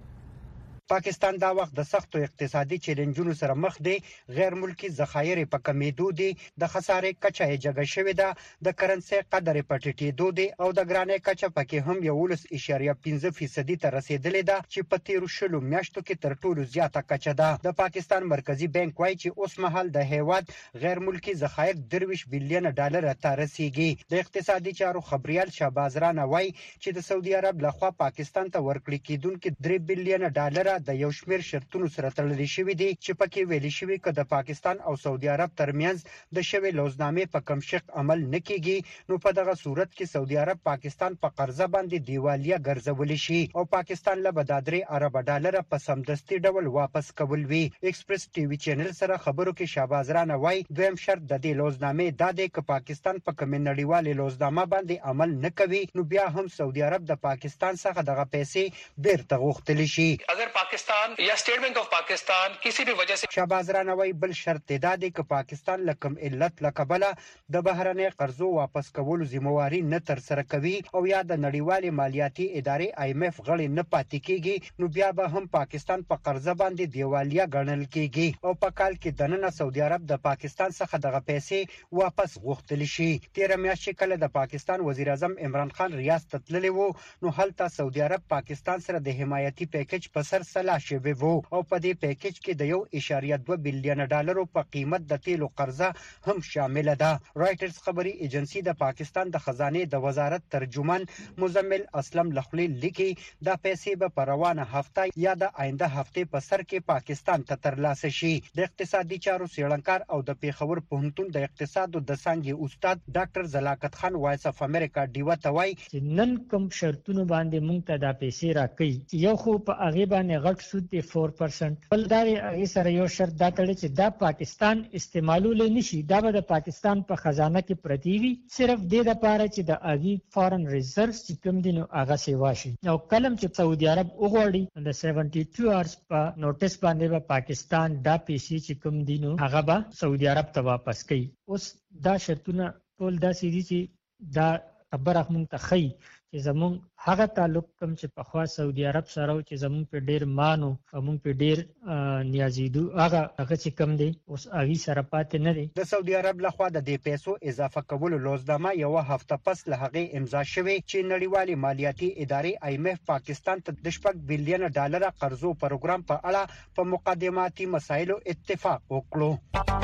پاکستان دا وخت د سختو اقتصادي چیلنجونو سره مخ دی. غیر ملکی ذخایر په کمیدو دي، د خسارې کچه جګه شوې ده، د کرنسي قدر په ټیټېدو دي او د ګرانۍ کچه پکې هم یو لس اشاریه پنځه فیصد ته رسیدلې ده چې په تیر شلو میاشتو کې تر ټولو زیاته کچه ده. د پاکستان مرکزی بانک وايي چې اوس مهال د هیواد غیر ملکی ذخایر درویش بلین ډالر ته رسیدي. د اقتصادي چارو خبريال شهباز رانه وايي چې د سعودي عرب لخوا پاکستان ته ورکړي کېدونکو درې بلین ډالر د یو شمېر شرطونو سره تړل شوی دي چې پکې ویل شوی چې د پاکستان او سعودي عرب ترمنځ د شوی لوزنامې په کم شق عمل نکېږي نو په دغه صورت کې سعودي عرب پاکستان په قرضه باندې دیوالیا ګرځول شي او پاکستان له بدادري عرب ډالر په سمدستي ډول واپس کول وی. ایکسپریس ټي وي چینل سره خبرو کې شهباز رانه وايي دویم شرط د دې لوزنامې د دې ک پاکستان په کمنړیوالې لوزنامه باندې عمل نکوي نو بیا هم سعودي عرب د پاکستان څخه دغه پیسې بیرته غوښتل شي. اگر پاکستان یا سٹیٹ بینک آف پاکستان کسی بھی وجہ سے شهباز رانوی بل شرط دا دی چې پاکستان لکم علت لکبله د بهرنۍ قرضو واپس کولو ذمہواری نه تر سره کوي او یا د نړیوالې مالیاتي ادارې آی ایم ایف غړي نه پاتې کیږي نو بیا به هم پاکستان په قرضه باندې دیوالیا ګڼل کیږي او په کال کې دننه سعودي عرب د پاکستان څخه دغه پیسې واپس غوښتل شي. تیر میاشت کله د پاکستان وزیر اعظم عمران خان ریاض ته تللی وو نو هلته سعودي عرب پاکستان سره د حمایتي پیکج په سر سلا شوی وو او په دې پیکج کې د یو اشاریه دوه بلین ډالرو په قیمت د تیلو قرضه هم شامل ده. رائټرز خبري ایجنسی د پاکستان د خزانه د وزارت ترجمان مزمل اسلم لخلی لیکي دا پیسې به په روانه هفته یا د آینده هفته په سر کې پاکستان ته ترلاسه شي. د اقتصادي چارو څېړنکار او د پیښور پوهنتون د اقتصاد او د څانګې استاد ډاکټر زلاکت خان وایس اف امریکا ډیوا توای نن کوم شرطونه باندې مونږ ته دا پیسې راکې یو خو په هغه باندې غټ سود دی چار پرسنټ بل دا یې سره یو شرط دا تړي چې دا پاکستان استعمالول نشي دا به د پاکستان په خزانه کې پرتی وي صرف د دې لپاره چې د اغي فارن ریزرቭ چې کوم دي نو هغه سیوا شي او کلم چې سعودي عرب وګوري د سیونټي ټو اورز په نوټیس باندې به پاکستان دا پیسې چې کوم دي نو هغه به سعودي عرب ته واپس کوي. اوس دا شرطونه ټول دا سړي چې دا خبره هم ته خي چې زمون هغه تعلق کوم چې په خوا سعودي عرب سره چې زمون په ډیر مانو زمون په ډیر نیازیدو هغه هغه چې کوم دی اوس هغه سره پاتې نه دی. د سعودي عرب لخوا د دې پیسو اضافه کولو لوزنامه یو هفته پس له هغه امضا شوې چې نړیوالې مالیاتي ادارې آی ایم ایف پاکستان ته د شپږ بلین ډالر قرضو پروګرام په اړه په مقدماتي مسایلو اتفاق وکړو.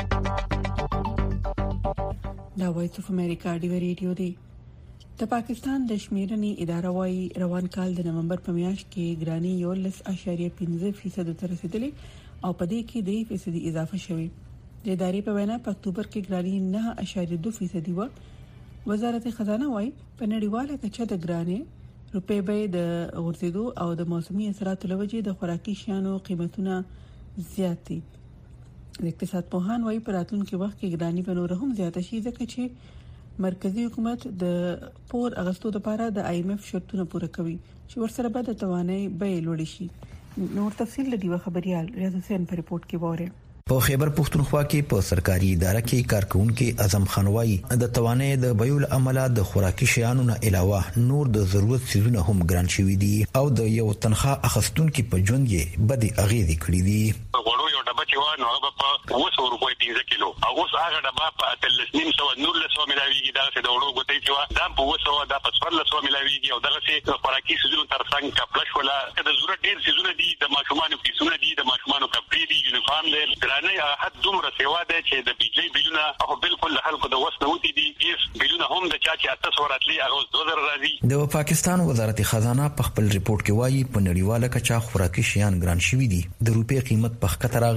دا وایس اف امریکا دی ریډیو دی. د پاکستان د شمیرنې اداره وايي روان کال د نومبر په میاشت کې ګرانی یو لس اشاریه پنځه فیصد ته رسیدلې او په دې کې درې فیصد اضافه شوه. د ادارې په وینا په اکتوبر کې ګرانی نه اشاریه دوه فیصد و. وزارت خزانه وايي په نړیواله کچه د ګرانی روپې به د غورځېدو او د موسمي اثراتو لوجې د خوراکي شیانو قیمتونه زیات دي. د اقتصاد پوهان وايي په راتلونکي وخت کې ګرانی به نور هم زیات شي ځکه چې مرکزی حکومت د پور اغستو لپاره د آی ایم ایف شرطونه پوره کوي چې ورسره به د توانایي بیې لوړ شي. نور تفصیل د دیو خبريال ریاض حسین په ریپورت کې وره. په خیبر پختونخوا کې په سرکاري اداره کې کارکونکو اعظم خانوای د توانایي د بیول عمله د خوراکي شیانو نه علاوه نور د ضرورت سيزونه هم ګران شوي دي او د یو تنخواه اخستونکو په ژوند یې بدی اغیزې کړې دي. غوړو یو ډبه چې و نو هغه په اوه سوه روپۍ پنځه کیلو او اوس هغه ډبه په اتلس نیم سوه نولس سوه ملاویږي دا چې د وړو ګوتې چې و دا په اوه سوه دا په څوارلس سوه ملاویږي او دغه چې خوراکي سيزونه تر څنګ کپلش ولا د ضرورت ډیر سيزونه دي د ماشومانو پیسونه دي د ماشومانو کپړې دي یونیفارم دی ګرانه حد دومره سیوا ده چې د بجلی بیلونه او بالکل له خلکو د وسنه ودی دي هیڅ بیلونه هم د چا چې اته سوه راتلي هغه دوه زره راځي. د پاکستان وزارت خزانه په خپل ریپورت کې وایي په نړیواله کچه خوراکي شیان ګران شوي دي. د روپې قیمت په خطر راغلی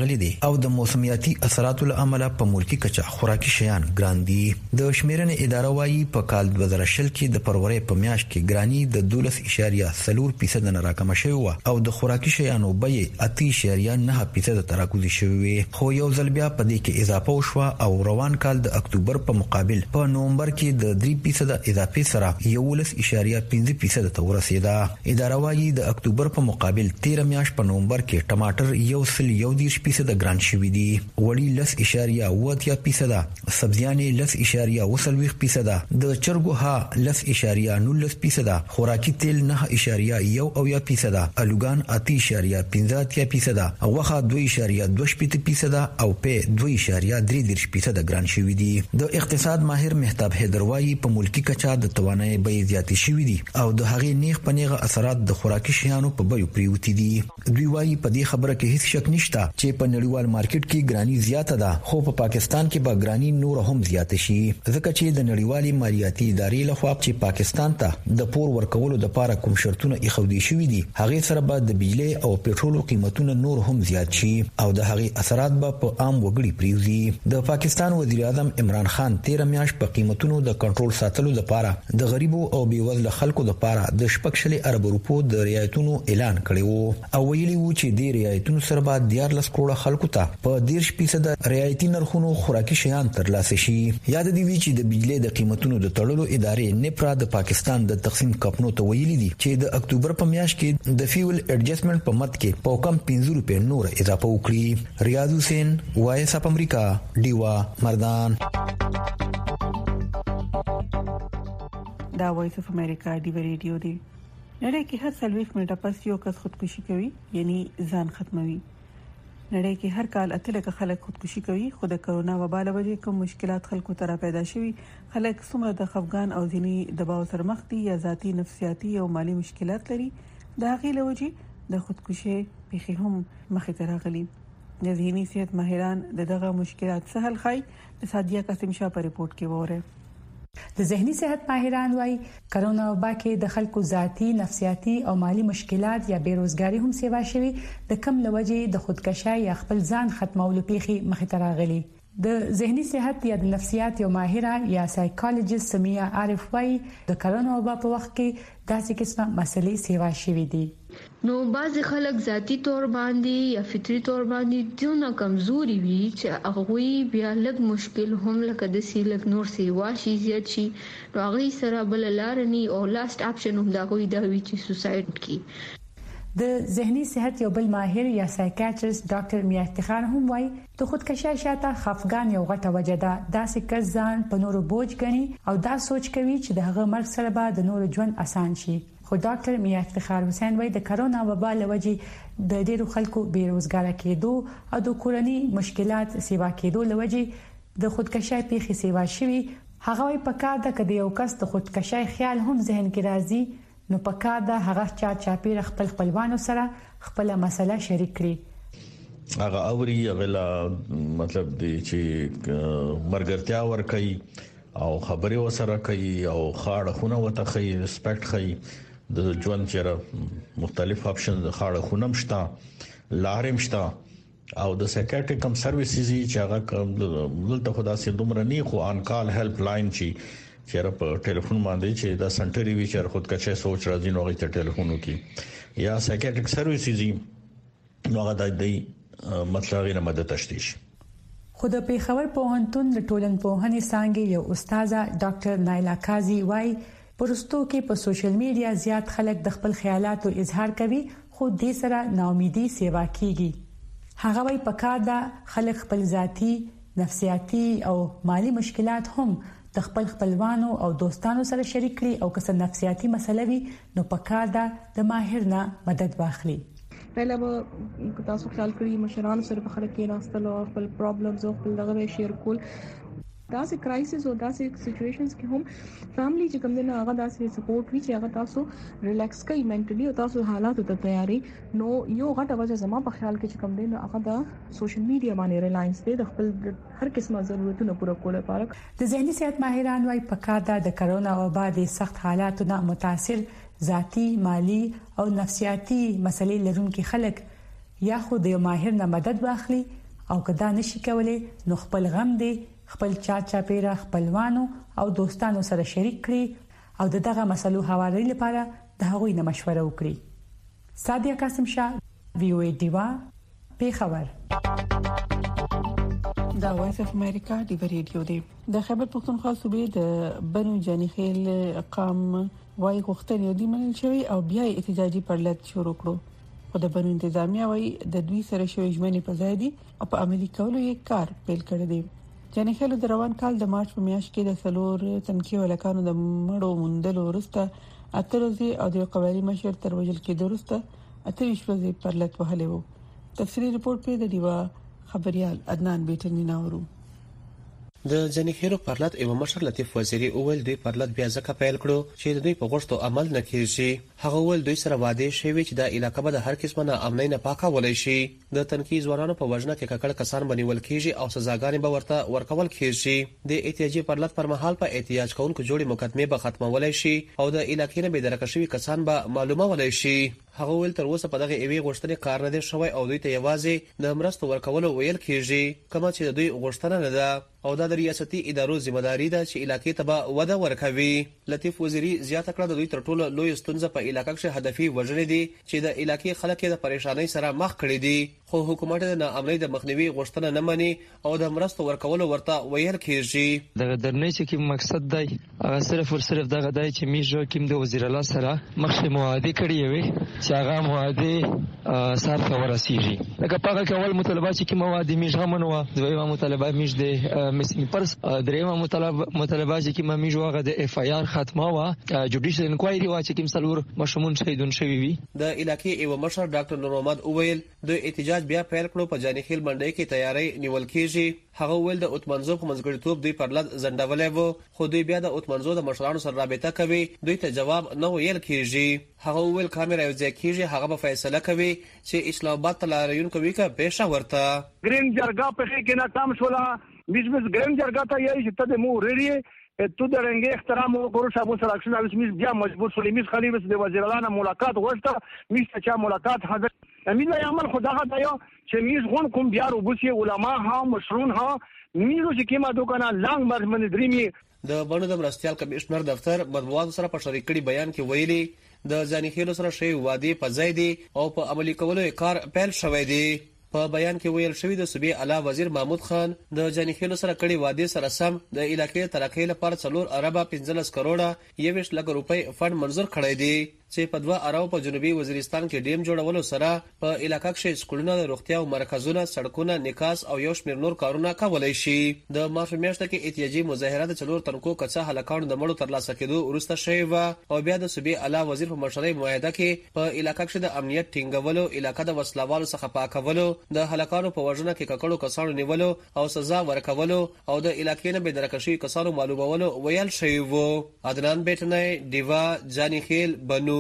راغلي دي او د موسمیاتي اثراتو له امله په ملکی کچه خوراکي شیان ګران دي. د شمیرنې اداره وايي په کال دوه زره شل کې د فروری په میاشت کې ګرانی د دولس اشاریه څلور فیصد نه راکمه شوی و او د خوراکي شیانو بیې اته اشاریه نه فیصد تراکوزي شوی. خو یو ځل بیا په دې کې اضافه وشوه او روان کال د اکتوبر په مقابل په نومبر کې د درې فیصد اضافه سره یولس اشاریه پنځه فیصد ته ورسیده. اداره وايي د اکتوبر په مقابل تیر میاشت په نومبر کې ټماټر یو سل یو دیش فیصد ګران شوی دي، وړي لس اشاریه اوه فیصد، سبزیانې لس اشاریه وسلويخ فیصد، د چرګو ها لس اشاریه نولس فیصد، خوراکي تیل نه اشاریه یو اویا فیصد، الوګان اته اشاریه پنځه فیصد، غوښه دوه اشاریه دوه فیصد او په دوه اشاریه درې فیصد ګران شوی دي. د اقتصاد ماهر مهتاب حیدروایی په ملکی کچا د توانایي بیې زیاتې شوې دي او د هغې نیغ په نیغه اثرات د خوراکي شیانو په بیو پریوتی دي. دوی وایي په دې خبره کې هیڅ شک نشته چې په نړیوال مارکیټ کې ګرانی زیاته ده، خو په پاکستان کې به ګرانی نور هم زیات شي ځکه چې د نړیوالي مالیاتي ادارې لخوا چې پاکستان ته د پور ورکولو د لپاره کوم شرطونه ایښودي شوي دي هغه سره به د بجلی او پېټرولو قیمتونه نور هم زیات شي او د هغې اثرات به په عام وګړي پریوزي. د پاکستان وزیر اعظم عمران خان تیر میاشت په قیمتونو د کنټرول ساتلو لپاره د غریبو او بیوزله خلکو لپاره د شپږ ارب روپو د رعایتونو اعلان کړی وو او ویلي وو چې د رعایتونو سره به دیارلس کروڑه خلکو ته په دیرش فیصد رعایتي نرخونو خوراکي شیان ترلاسه شي. یاد دی وی چې د بجلی د قیمتونو د تړلو ادارې نیپرا د پاکستان د تقسیم کمپنو ته ویلي دي چې د اکتوبر په میاشت کې د فیول ایڈجسټمنټ په مد کې په کم پنځه روپے نور اضافه وکړي. ریاض حسین وایس اپ امریکا دیوا مردان. دا وایس اف امریکا دی ریډیو دی. نړۍ کې هر څلويخ منټه پس یو کس خودکشي کوي یعنی ځان ختموي. نړۍ کې هر کال اته لک خلک خودکشي کوي. خو د کرونا وبا له وجې کوم مشکلات خلکو ته را پیدا شوي خلک څومره د خفګان او ځینی دباو سره مخ دي یا ذاتی نفسیاتي او مالی مشکلات لري دا غي له وجې د خودکشي په هم مخې ته راغلي. د ذهني صحت ماهران دغه مشکلات سهل خای د سادیه قاسم شاه په ریپورت کې وره. د ذهني صحت ماهران وايي کرونا وبا کې د خلکو ذاتی نفسیاتي او مالی مشکلات یا بیروزګاری هم سیوا شوي د کم لوجې د خودکشي یا خپل ځان ختمولو پیخي مخې ته راغلي. د ذهني صحت یا د نفسیات یو ماهره یا سایکالوجیست سمیا عارف وايي د کرونا وبا په وخت کې داسې قسمه مسلې سیوا شوي دي. نو بعض خلک ذاتی تور باندې یا فطری تور باندې دونه کمزوري وي چې هغه بیا لږ مشکل هم لکه د سیلک نور سی واشي زیات شي نو هغه سره بل لار نه او لاست اپشن هم دا کوي دا وی چې سوساید کی. د ذهني صحت یو بل ماهر یا سایکیاټریست ډاکټر میا افتخار هم وايي د خودکشي شاته خفګان یو غټه وجه ده. دا سکه ځان په نورو بوج غني او دا سوچ کوي چې د هغه مرګ سره به د نورو ژوند اسان شي. خو ډاکټر میا افتخار حسین وايي د کرونا وبا له وجې د ډیرو خلکو بیروزګار کېدو او د کورنۍ مشکلات سیوا کېدو له وجې د خودکشي پیخي سیوا شوي. هغه وايي پکار ده کله یو کس د خودکشي خیال هم ذهن کې راځي نو پکار ده هغه چا چاپیر خپل خپلوانو سره خپل مسله شریک کړي. هغه اوري غلا مطلب دی چې مرګرتیا ور کوي او خبري وسره کوي او خاړه خونه وته کوي ریسپیکټ کوي د ژوند چیرې مختلف اپشن د خاړه خونه مشتا لارم شتا او د سایکیاټریک کم سرویسز چې هغه دلته خدا سي دومره نه خو ان کال هیلپ لاین چی چیرې په ټلیفون باندې چې دا سنټری وی چیرې خود کچې سوچ راځي نو غي ټلیفونو کې یا سایکیاټریک سرویسز نو هغه د دې مطلب غیر مدد تشتیش. خود په خبر پوهنتون د ټولنپوهنې څنګه یو استاد ډاکټر نایلا قاضي وايي پرستو کې په سوشل میډیا زیات خلک د خپل خیالاتو اظهار کوي خو دې سره ناامیدي سیوا کیږي. هغه وايي پکار دا خلک خپل ذاتی نفسیاتي او مالی مشکلات هم د خپل خپلوانو او دوستانو سره شریک کړي او که نفسیاتي مسله وي نو پکار دا د ماهر نه مدد واخلي. پہله به تاسو خیال کړئ مشرانو سره په خلک کې راستل او خپل پرابلمز او خپل دغه شیر کول داسې کرایسس او داسې سچويشنز کې هم فیملی چې کوم نه هغه داسې سپورټ وی چې هغه تاسو ریلیکس کوي منټلی او تاسو حالاتو ته تیاری نو یو غټه وجه زما په خیال کې چې کوم دی نو هغه د سوشل میډیا باندې ریلاینس دی د خپل هر قسمه ضرورتونو پوره کول لپاره. د ذهني صحت ماهران وايي پکار ده د کرونا وبا د سخت حالاتو نه متاثر ذاتی مالی او نفسیاتي مسلې لرونکي خلک یا خو د ماهر نه مدد واخلي او کدا نشي کولای نو خپل غم دی خپل چا چا پیرا خپلوانو او دوستانو سره شریک کړي او دغه مسلو حواله لپاره د هغوی نه مشوره وکړي. سادیا قاسم شاه، وی او ای دیوا، پیښور. دا وایس اف امریکا دی ریډیو دی. د خیبر پختونخوا صوبې د بنو جانیخیل قام وای غوښتنې دي منل شوی او بیا احتجاجي پرلط شروع کړو. خو د بنو انتظامیه وای د دوی سره شوی ژمنې په ځای دي او په عملي کولو یې کار پیل کړی دی. جانیخیل د روان کال د مارچ په میاشت کې د سلور تنکیو لکانو د مړو موندلو وروسته اترځي او د قبایلی مشر تر وجل کې درسته اتریش ورځې پرلط وهلې وو. تفصیلی رپورت په د دیوا خبريال عدنان بیٹنی ناورو. د جنیخیرو پرلط ایو مشر لطیف وزیری اول دوی پرلط بیا ځکه پیل کړو چې دوی په غوښتو عمل نه کیږي. هغه ول دوی سره وعده شوی چې د علاقې به د هر قسمه نه امنۍ نه پاکه ولای شي. د تنکي ځوانانو په وژنه کې ککړ کسان بنول کیږي او سزاګانې به ورته ورکول کیږي. د احتجاجي پرلط پر مهال په احتجاج کوونکو جوړې مقدمه به ختمولای شي او د علاقې نه به درک شوی کسان به معلومه ولای شي. هغه ول تر اوسه په دغه ایوي غوښتنې کار نه دی شوی او دوی ته یوازې د مرستو ورکول ویل کیږي کما چې د دوی غوښتنه نه ده او د ریاستي ادارو ځمېداري ده چې علاقې ته به وده ورکوي. لطیف وزیری زیاته کړه د دوی تر ټولو لوی ستونزه په علاقې کې هدفي وژنې دي چې د علاقې خلک د پریشانۍ سره مخ کړي دي خو حکومت د ناامنۍ د مخنیوي غوښتنه نه مني او د مرستو ورکول ورته ویل کیږي. دغه درنې چې کوم مقصد دی هغه صرف ور صرف دغه دی چې میجو کوم د وزیر الله سره مخکې معاهده کړې وي چې هغه معاهده سر ته ورسیږي. لکه په هغه کول مطالبه چې کوم معاهده میجو منو دویمه مطالبه میج د میسینګ پرس دریمه مطالبه مطالبه چې کوم میجو هغه د اف آی آر ختمه وا جوډیشل انکوایری وا چې کوم سلور مشمون شهیدون شوی وي. د علاقې ایو مشر ډاکټر نور محمد اویل د احتجاج بیا پیل کړو په جانیخیل منډي کې تیاری نیول کیږي. هغه ویل د اوتمنزو په منځګړیتوب دوی پرلط زندولې وو خو دوی بیا د اوتمنزو د مشرانو سره رابطه کوي دوی ته جواب نه ویل کیږي. هغه ویل کیمرا یو ځای کیږي هغه به فیصله کوي چې اسلام آباد ته لاریون کوي کا پېښه ورته ګرین جرګه په کې نه کام شولا بیسمس ګرین جرګه ته یې چې ته مو ریری تو درنګ احترام وکړو شابو سره اکشن اوس میز بیا مجبور شولې میز خلیفه د وزیر اعلی ملاقات غوښته میز چې ملاقات حاضر امین عمل خدای خدای چې میز غون کوم بیا وبسي علما ها مشرون ها میزو چې کیما دوکانه لانګ مرز من دریمي. د بڼو د مرستيال کمشنر دفتر مطبوعات سره په شریک کړي بیان کې ویلي د ځانخیلو سره شی وادي په ځای دي او په عملي کولو کار پیل شوی دی. په بیان کې ویل شوی د صوبې اعلی وزیر محمود خان د جانیخیلو سره کړي وعده سره سم د علاقې ترقۍ لپاره څلور اربه پنځلس کروڑه یوش لک روپۍ فند منظور کړی دی چې په دوه اراو په جنوبي وزیرستان کې ډیم جوړولو سره په علاقې کې سکولونه روغتیا او مرکزونه سړکونه نکاس او یو شمېر نور کارونه کولای شي. د مارچ میاشت کې احتجاجي مظاهره د څلور تنکو کڅه هلاکانو د مړو ترلاسه کېدو وروسته شوی و او بیا د صوبې اعلی وزیر په مشرۍ معاهده کې په علاقې کې د امنیت ټینګولو علاقې د وسلوالو څخه پاکولو د هلاکانو په وژنه کې ککړو کسانو نیولو او سزا ورکولو او د علاقې نه به درکشي کسانو معلومولو ویل شوی وو. عدنان بیٹنی دیوا جانیخیل بنو.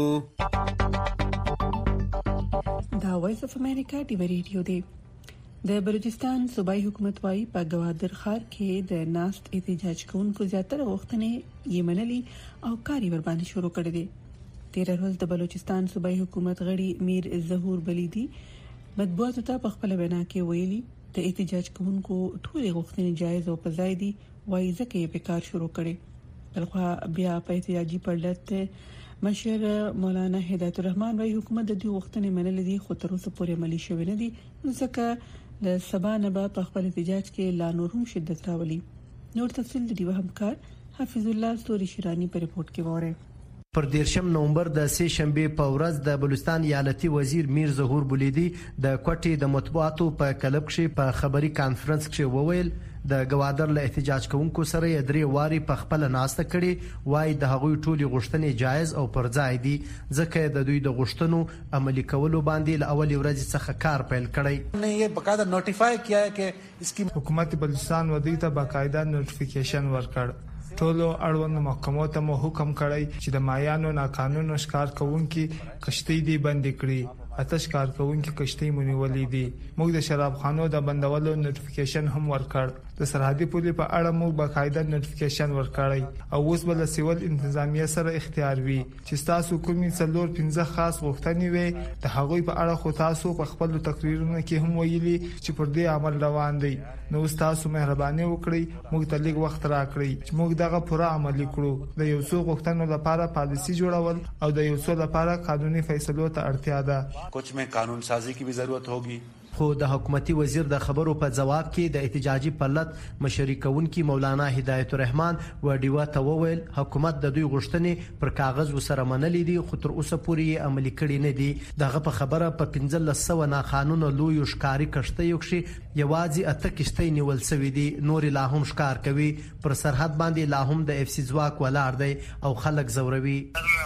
دا وایس اف امریکا دی ریډیو دی. د بلوچستان صوبایي حکومت وايي په گوادر ښار کې د ناست احتجاج کوونکو زیاتره غوښتنې یې منلي او کاری ور باندې شروع کړې دي. تیر ورځ د بلوچستان صوبایي حکومت غړي میر ظهور بلیدي مطبوعاتو ته په خپل وینا کې ویلي د احتجاج کوونکو ټول غوښتنې جایز او په ځای دي وايي ځکه یې په کار شروع کړي. بلخو بیا په احتجاجي پرلط مشر مولانا هدایت الرحمن وايي حکومت د دې غوښتنې منلې دي خو تر اوسه پورې عملي شوی نه دي ځکه د سبا نه په خپل احتجاج کې لا نور هم شدت راولي. نور تفصیل د دیو همکار حفیظ الله ستوري شیرانی په رپورت کې وره. پر دیرشم نومبر د سه شنبه په ورځ د بلوچستان ایالتي وزیر میر ظهور بلیدي د کوټې د مطبوعاتو په کلب کې په خبري کانفرنس کې وویل د گوادر له احتجاج کوونکو سره یې درې واري په خپل ناسته کړي وای د هغوی ټولي غوښتنې جایز او پر ځای دي ځکه د دوی د غوښتنو عملي کولو باندې له اول ورځې څخه کار پیل کړی. نه یې بقاعده نوټیفای کیا ہے کہ اس کی حکومت بلوچستان ودی ته باقاعده نوټیفیکیشن ورکړ ټولو اړوند محکمو ته مو حکم کړی چې د مایانو ناقانونه ښکار کوونکي کشتۍ دی بند کړي آتش کارکونکو کشتۍ مونیولې دي. موږ د شرابخانو د بندولو نوټیفیکیشن هم ورکړ. د سرحدي پولې په اړه موږ باقاعده نوټیفیکیشن ورکړی او اوس بل سیول انتظامیه سره اختیار وي چې تاسو کومي څلور پنځه خاص غوښتنې وي د هغوی په اړه خو تاسو په خپل تقریرونو کې هم ویلي چې پر دې عمل روان دي. نو تاسو مهرباني وکړئ موږ ته لږ وخت راکړئ چې موږ دغه پوره عملي کړو. د یو څو غوښتنو لپاره پالیسي جوړول او د یو څو لپاره قانوني فیصلو ته اړتیا ده. کچھ میں قانون سازی کی بھی ضرورت ہوگی. خو د حکومتي وزیر د خبرو په جواب کې د احتجاجي پلت مشري کوونکی مولانا هدایت الرحمن و ډیوا ته وویل حکومت د دوی غوښتنې پر کاغذ وسره منلې دي خو تر اوسه پورې عملي کړي نه دي. دغه په خبره په پنځه سوه نه قانون لوی ښکاری کشته یو شي یوازې اته کشته نیول سوي دي نور لا هم ښکار کوي پر سرحد باندې لا هم د اف سی ځواک ولاړ دی او خلک زوروي.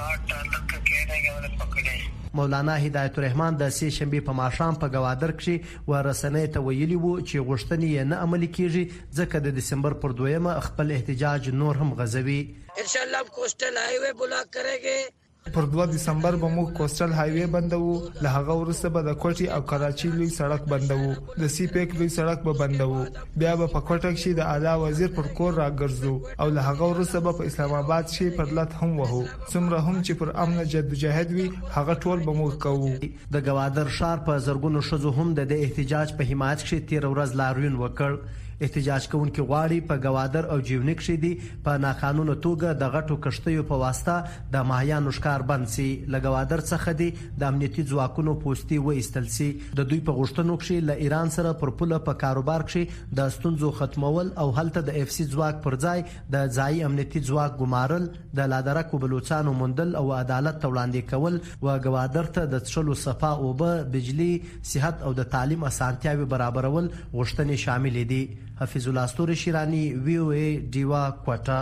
مولانا هدایت الرحمن د سې شنبه په ماښام په گوادر کې ورسنې ته ویلي وو چې غوښتنې یې نه عملي کیږي ځکه د دسمبر پر دویمه خپل احتجاج نور هم غځوي. ان شاء الله کوسټل های وے بلاک کरेंगे. پر دوه دسمبر به موږ کوسټل های وے بندوو. له هغه وروسته به د کوټي او کراچي لوی سړک بندوو. د سی پیک لوی سړک به بندوو. بیا به په کوټه کې د اعلی وزیر پر کور راګرځو او له هغه وروسته به په اسلام آباد شي پر لټ هم وهو. څومره هم چې پر امن جدوجہد وي هغه ټول به موږ کوو. د گوادر ښار په زرګونو شذو هم د احتجاج په حمایت کې تیر ورځ لاریون وکړ. احتجاج کوونکي غواړي په گوادر او جیونیک شې دي په ناقانونه توګه د غټو کشتیو په واسطه د ماهیانو ښکار بند سي. له گوادر څخه دي د امنیتي ځواکونو پوسټي وایستل سي. د دوی په غوښتنو کې له ایران سره پر پوله په کاروبار کې د ستونزو ختمول او هلته د اف سی ځواک پر ځای د ځای امنیتي ځواک ګمارل د لادرکو بلوچستان موندل او عدالت وړاندې کول او گوادر ته د څلو صفا اوبه بجلی صحت او د تعلیم اسانتیاوي برابرول غوښتنې شامل دي. حفیظ الله استور شیرانی وی او ای دیوا کوټا.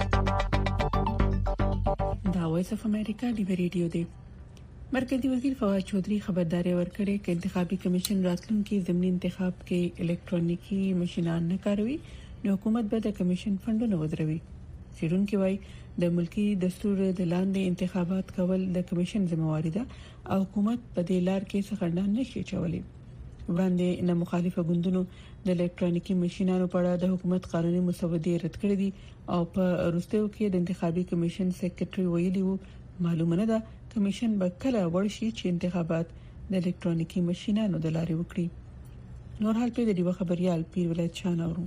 دا وایس اف امریکا دی ریډیو دی. مرکزی وزیر فواد چودھری خبرداري ورکړې چې انتخابي کمیشن راتلونکي ضمني انتخاب کې الکترونیکی ماشينان نه کاروي نو حکومت به د کمیشن فندونه ودروي. سیرونکو وايي د ملکی دستور د لاندې انتخابات کول د کمیشن ذمہواری ده او حکومت په دې لار کې څه خنډ نه شي چولې. وړاندې نه مخالفه ګوندونو د الکترونیکی ماشينانو په اړه د حکومت قانوني مسودې رد کړې دي او په وروستیو کې د انتخابي کمیشن سیکریټري ویلي وو معلومه نه ده کمیشن به کله ورشي چې انتخابات د الکترونیکی ماشينانو د لارې وکړي. نور حال په دې خبريال پیر ولایت شانورو.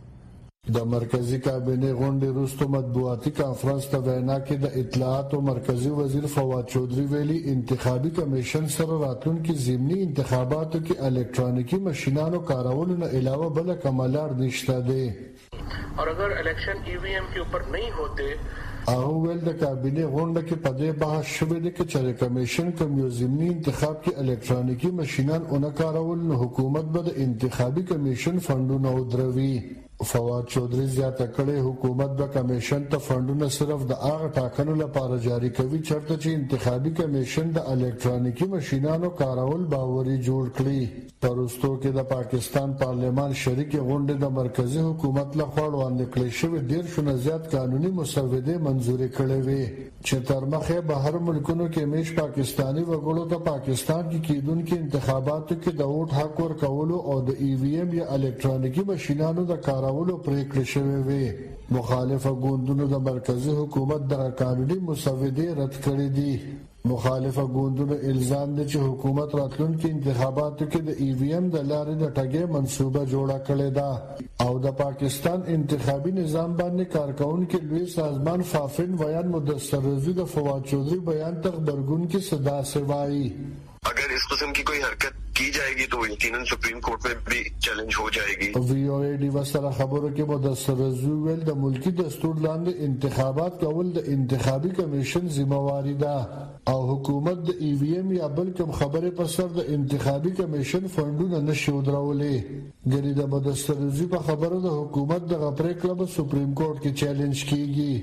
د مرکزی کابینه غونډې وروسته مطبوعاتي کانفرنس ته وینا کې د اطلاعات او مرکزی وزیر فواد چودھری ویلي انتخابي کمیشن سره راتلونکي ضمني انتخاباتو کې الکترونیکی ماشينانو کارولو نه علاوه بل کمالار نشته دي. और अगर इलेक्शन ईवीएम के ऊपर नहीं होते او ول د کابینه غونډه کې په دې بحث شوه د چې کمیشن کوم یو ضمني انتخاب کې الکترونیکی ماشينان اون کارول نو حکومت به د انتخابي کمیشن فندونه ودروي. فواد چودھری زیاته کړي حکومت د کمیشن ته فندونه صرف د هغه ټاکنو لپاره جاری کوي چرته چې انتخابي کمیشن د الکترونیکی ماشينانو کارول باوري جوړ کړي. پرستو کې د پاکستان پارلمان شریک غونډه د مرکزی حکومت له خوا وړاندې کړې شوې ډیر شونه زیات قانوني مسودې منزوري کړې وي چې تر مخه بهر ملکونو کې میش پاکستانی وګړو ته پاکستان کې کیدونکو انتخاباتو کې د ووټ حق ورکولو او د ای وی ایم یا الکترونیکی ماشينانو د کارولو پریکړې شوې وي. مخالفه ګوندونو د مرکزی حکومت د قانوني مسودې رد کړې دي. مخالفه ګوندونو الزام دي چې حکومت راتلونکي انتخاباتو کې د ای وی ایم د لارې د ټګۍ منصوبه جوړه کړې ده او د پاکستان انتخابي نظام باندې کارکونکو لوی سازمان فافن بیان مدثر رضوی د فواد چودھری بیان ته خبرګون کې صدا سوای. अगर इस किस्म की कोई हरकत की जाएगी तो यकीनन सुप्रीम कोर्ट में भी चैलेंज हो जाएगी. وی او ای डी وسره خبرو کې مدثر رضوی ول د ملکی دستور لاندې انتخابات کول د انتخابي کمیشن ذمہواری ده او حکومت د ای وی ایم یا بل کوم خبره پر سر د انتخابي کمیشن فندونه نشي ودرولې. ګری د مدثر رضوی په خبرو د حکومت د غپرې کلب سپریم کورټ کې چیلنج کیږي.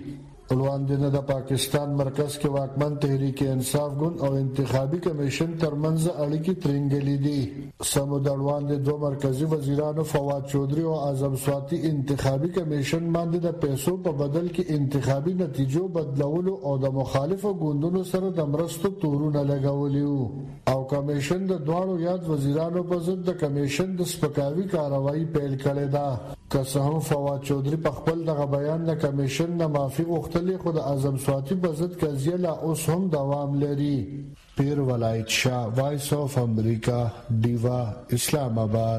وړاندې د پاکستان مرکز کې واکمن تحریک انصاف ګوند او انتخابي کمیشن ترمنځ اړیکې ترنګلې دي. سمود وړاندې دوه مرکزی وزیرانو فواد چودري او اعظم سواتی انتخابي کمیشن باندې د پیسو په بدل کې انتخابي نتیجو بدلولو او د مخالفو ګوندونو سره د مرستو تورونه لګولي او کمیشن د دوه یاد وزیرانو په ضد د کمیشن د سپکاوي کاروایی پیل کړې ده. که څه هم فواد چودري په خپل دغه بیان د کمیشن نه معافي غوښتلې خو د اعظم سواتی په ضد قضیه لا اوس هم دوام لري. پیر ولایت شاه، وایس اف امریکا، دیوا، اسلام آباد.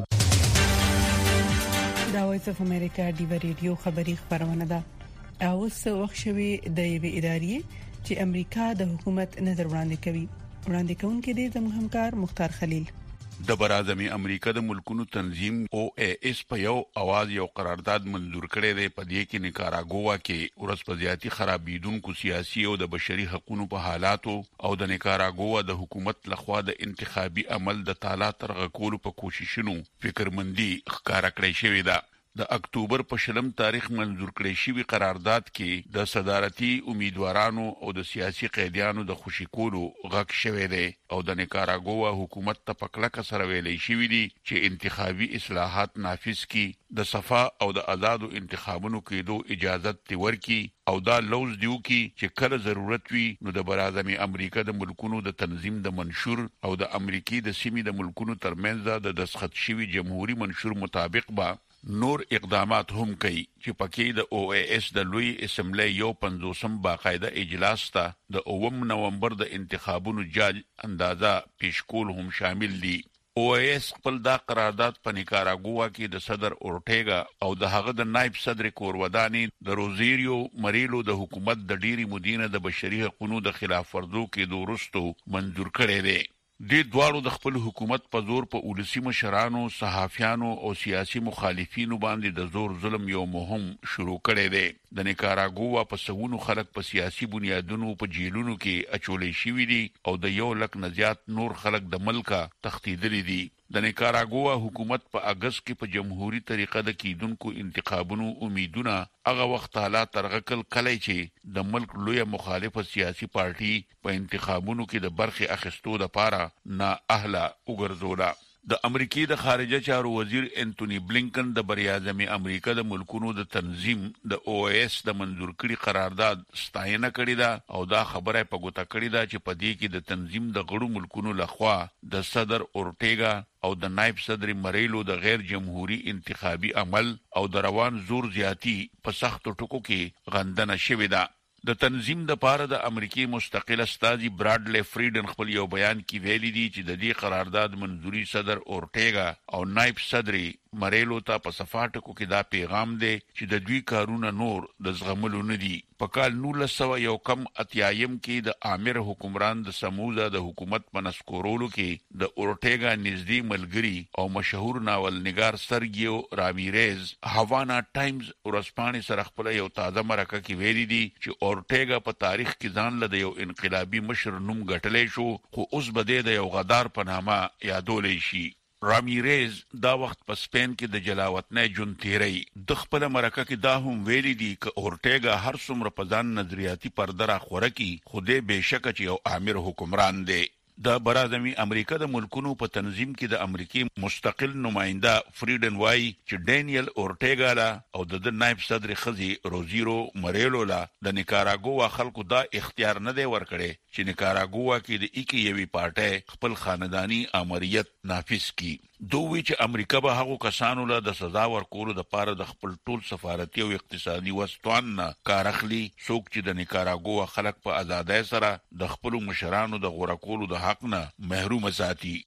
دا وایس اف امریکا دیوا ریډیو خبری خبرونه ده. اوس وخت شوی د یوې ادارې چې امریکا د حکومت نظر وړاندې کوي. وړاندې کوونکې دی زموږ همکار مختار خلیل. د برازمي امریکا د ملکونو تنظیم او ای اس په یو اواز یو قرارداد منظور کړی دی. په دې کې نیکاراګوا کې ورسپزياتي خرابېدونکو سیاسي او د بشري حقوقو په حالاتو او د نیکاراګوا د حکومت لخوا د انتخابي عمل د تعالی ترغه کولو په کوششونو فکرمندي ښکارا کړی شوې ده. د اکتوبر په شلم تاریخ منظور کړی شوی قرارداد کې د صدارتي امیدوارانو او د سیاسي قیدیانو د خوشی کولو غږ شوی دی او د نیکاراګوا حکومت ته پکړه سره ویلې شوی دی چې انتخابي اصلاحات نافذ کړي، د صفا او د آزادو انتخابونو کېدو اجازه تی ورکي او دا لوز دیو کې چې کله ضرورت وي نو د برازمي امریکا د ملکونو د تنظیم د منشور او د امریکای د سیمې د ملکونو ترمنځ د دسخط شوی جمهوریت منشور مطابق با نور اقدامات هم کوي چې پکې د او ای اس د لوی اسمبلی یو پنځوسم باقاعده اجلاس ته د اوم نومبر د انتخابونو جاج اندازه پیش کول هم شامل دي. او ای اس خپل دا قرارداد په نیکاراګوا کې د صدر اورټیګا او د هغه د نائب صدر کورودانی د روزیریو مریلو د حکومت د ډيري مدینه د بشري حقوقو د خلاف ورزو کې دورستو منظور کړي دي. د دوالو د خپل حکومت په زور په اولسی مشرانو، صحافیانو او سیاسي مخالفینو باندې د زور ظلم یو مهم شروع کړي دي. د نیکاراګوا په سونو خلک په سیاسي بنیادونو په جیلونو کې اچولې شوی دي او د یو لک نه زیات نور خلک د ملکه تښتیدلي دي. د نیکاراګوا حکومت په اگست کې په جمهوریت طریقه د کیدونکو انتخابونو امیدونه هغه وخت حالات ترغکل کلی چې د ملک لوی مخالفه سیاسي پارټي په انتخابونو کې د برخي اخیستو لپاره نه اهله وګرځولا. د امریکای د خارجه چارو وزیر انټونی بلینکن د بریاعظمي امریکا د ملکونو د تنظیم د او ای اس د منظور کړي قرارداد ستاینه کړې ده او دا خبره په ګوته کړې ده چې په دې کې د تنظیم د غړو ملکونو لخوا د صدر اورټیګا او د نائب صدر مریلو د غیر جمهوریت انتخابي عمل او د روان زور زیاتی په سخت ټکو کې غندنه شوې ده. د تنظیم د پاره د امریکای مستقل استاذي برادلی فریډن خپل یو بیان کې ویلي دي چې د دې قرارداد منځوري صدر اورټیګا او نائب صدر مریلو ته په صفاټکو کې دا پیغام دی چې د دوی کارونه نور د زغملو نه دي. په کال نولس سوه یو کم اتیایم کې د عامر حکمران د سموزا د حکومت په نسکورولو کې د اورټیګا نږدې ملګری او مشهور ناول نگار سرګیو رامیریز هاوانا ټایمز ورسپانې سره خپل یو تازه مرکه کې ویلي دي چې اورټیګا په تاریخ کې ځان له یو انقلابي مشر نوم ګټلې شو خو اوس به د یو غدار په نامه یادولې شي. رامیریز دا وخت په سپین کې د جلاوطنۍ جون تیری د خپل مرکه کې دا هم ویلي دي ک اورټیګا هر څومره په ځان نظریاتي پردره خورکی خوده بهشکه چې یو عامر حکمران دی. د برازمي امریکا د ملکونو په تنظیم کې د امریکای مستقل نماینده فریډن وای چې ډینیل اورټیګا لا او د نائب صدر خزي روزیرو مریلو لا د نیکاراګوا خلکو دا اختیار نه دی ورکړي چې نیکاراګوا کې د ایکی یوي پارټي خپل خاندانی امریت نافذ کړي. دوی چې امریکا به هغه کسانو له د سزا ورکولو د پاره د خپل ټول سفارتي او اقتصادي وسطوان نه کار اخلي څوک چې د نیکاراګوا خلک په آزادۍ سره د خپل مشرانو د غوړه کولو د حق نه محروم ساتي.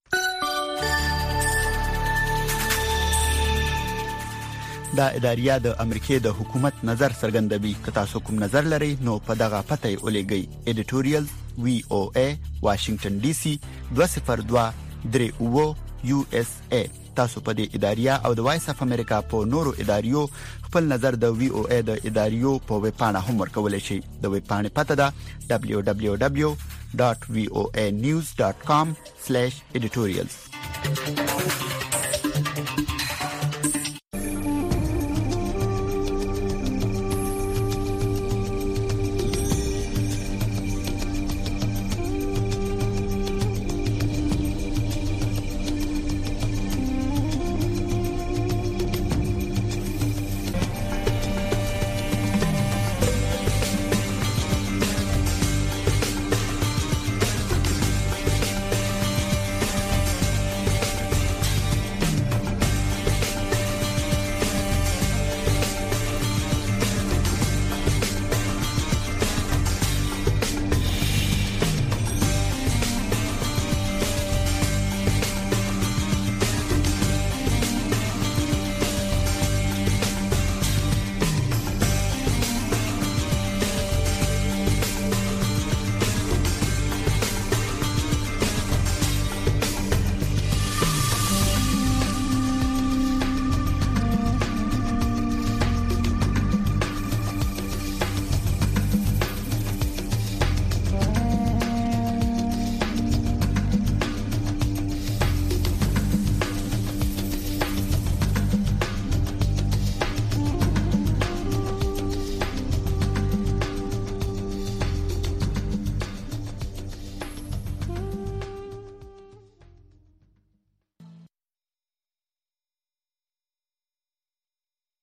دا اداریه د امریکای د حکومت نظر څرګندوي. که تاسو کوم نظر لرئ نو په دغه پته ولېږئ. ایډیټوریال وی او ای واشنگټن ډي سي دوه صفر دوه درې اوه یو اس ای. تاسو په دې اداریه او د وایس اف امریکا په نورو اداریو خپل نظر د وی او ای د اداریو په ویب پاڼه هم ورکولای شئ. د ویب پاڼې پته ده دبليو دبليو دبليو ډاټ وی او ای نیوز ډاټ کام سلیش ایډیټوریالز.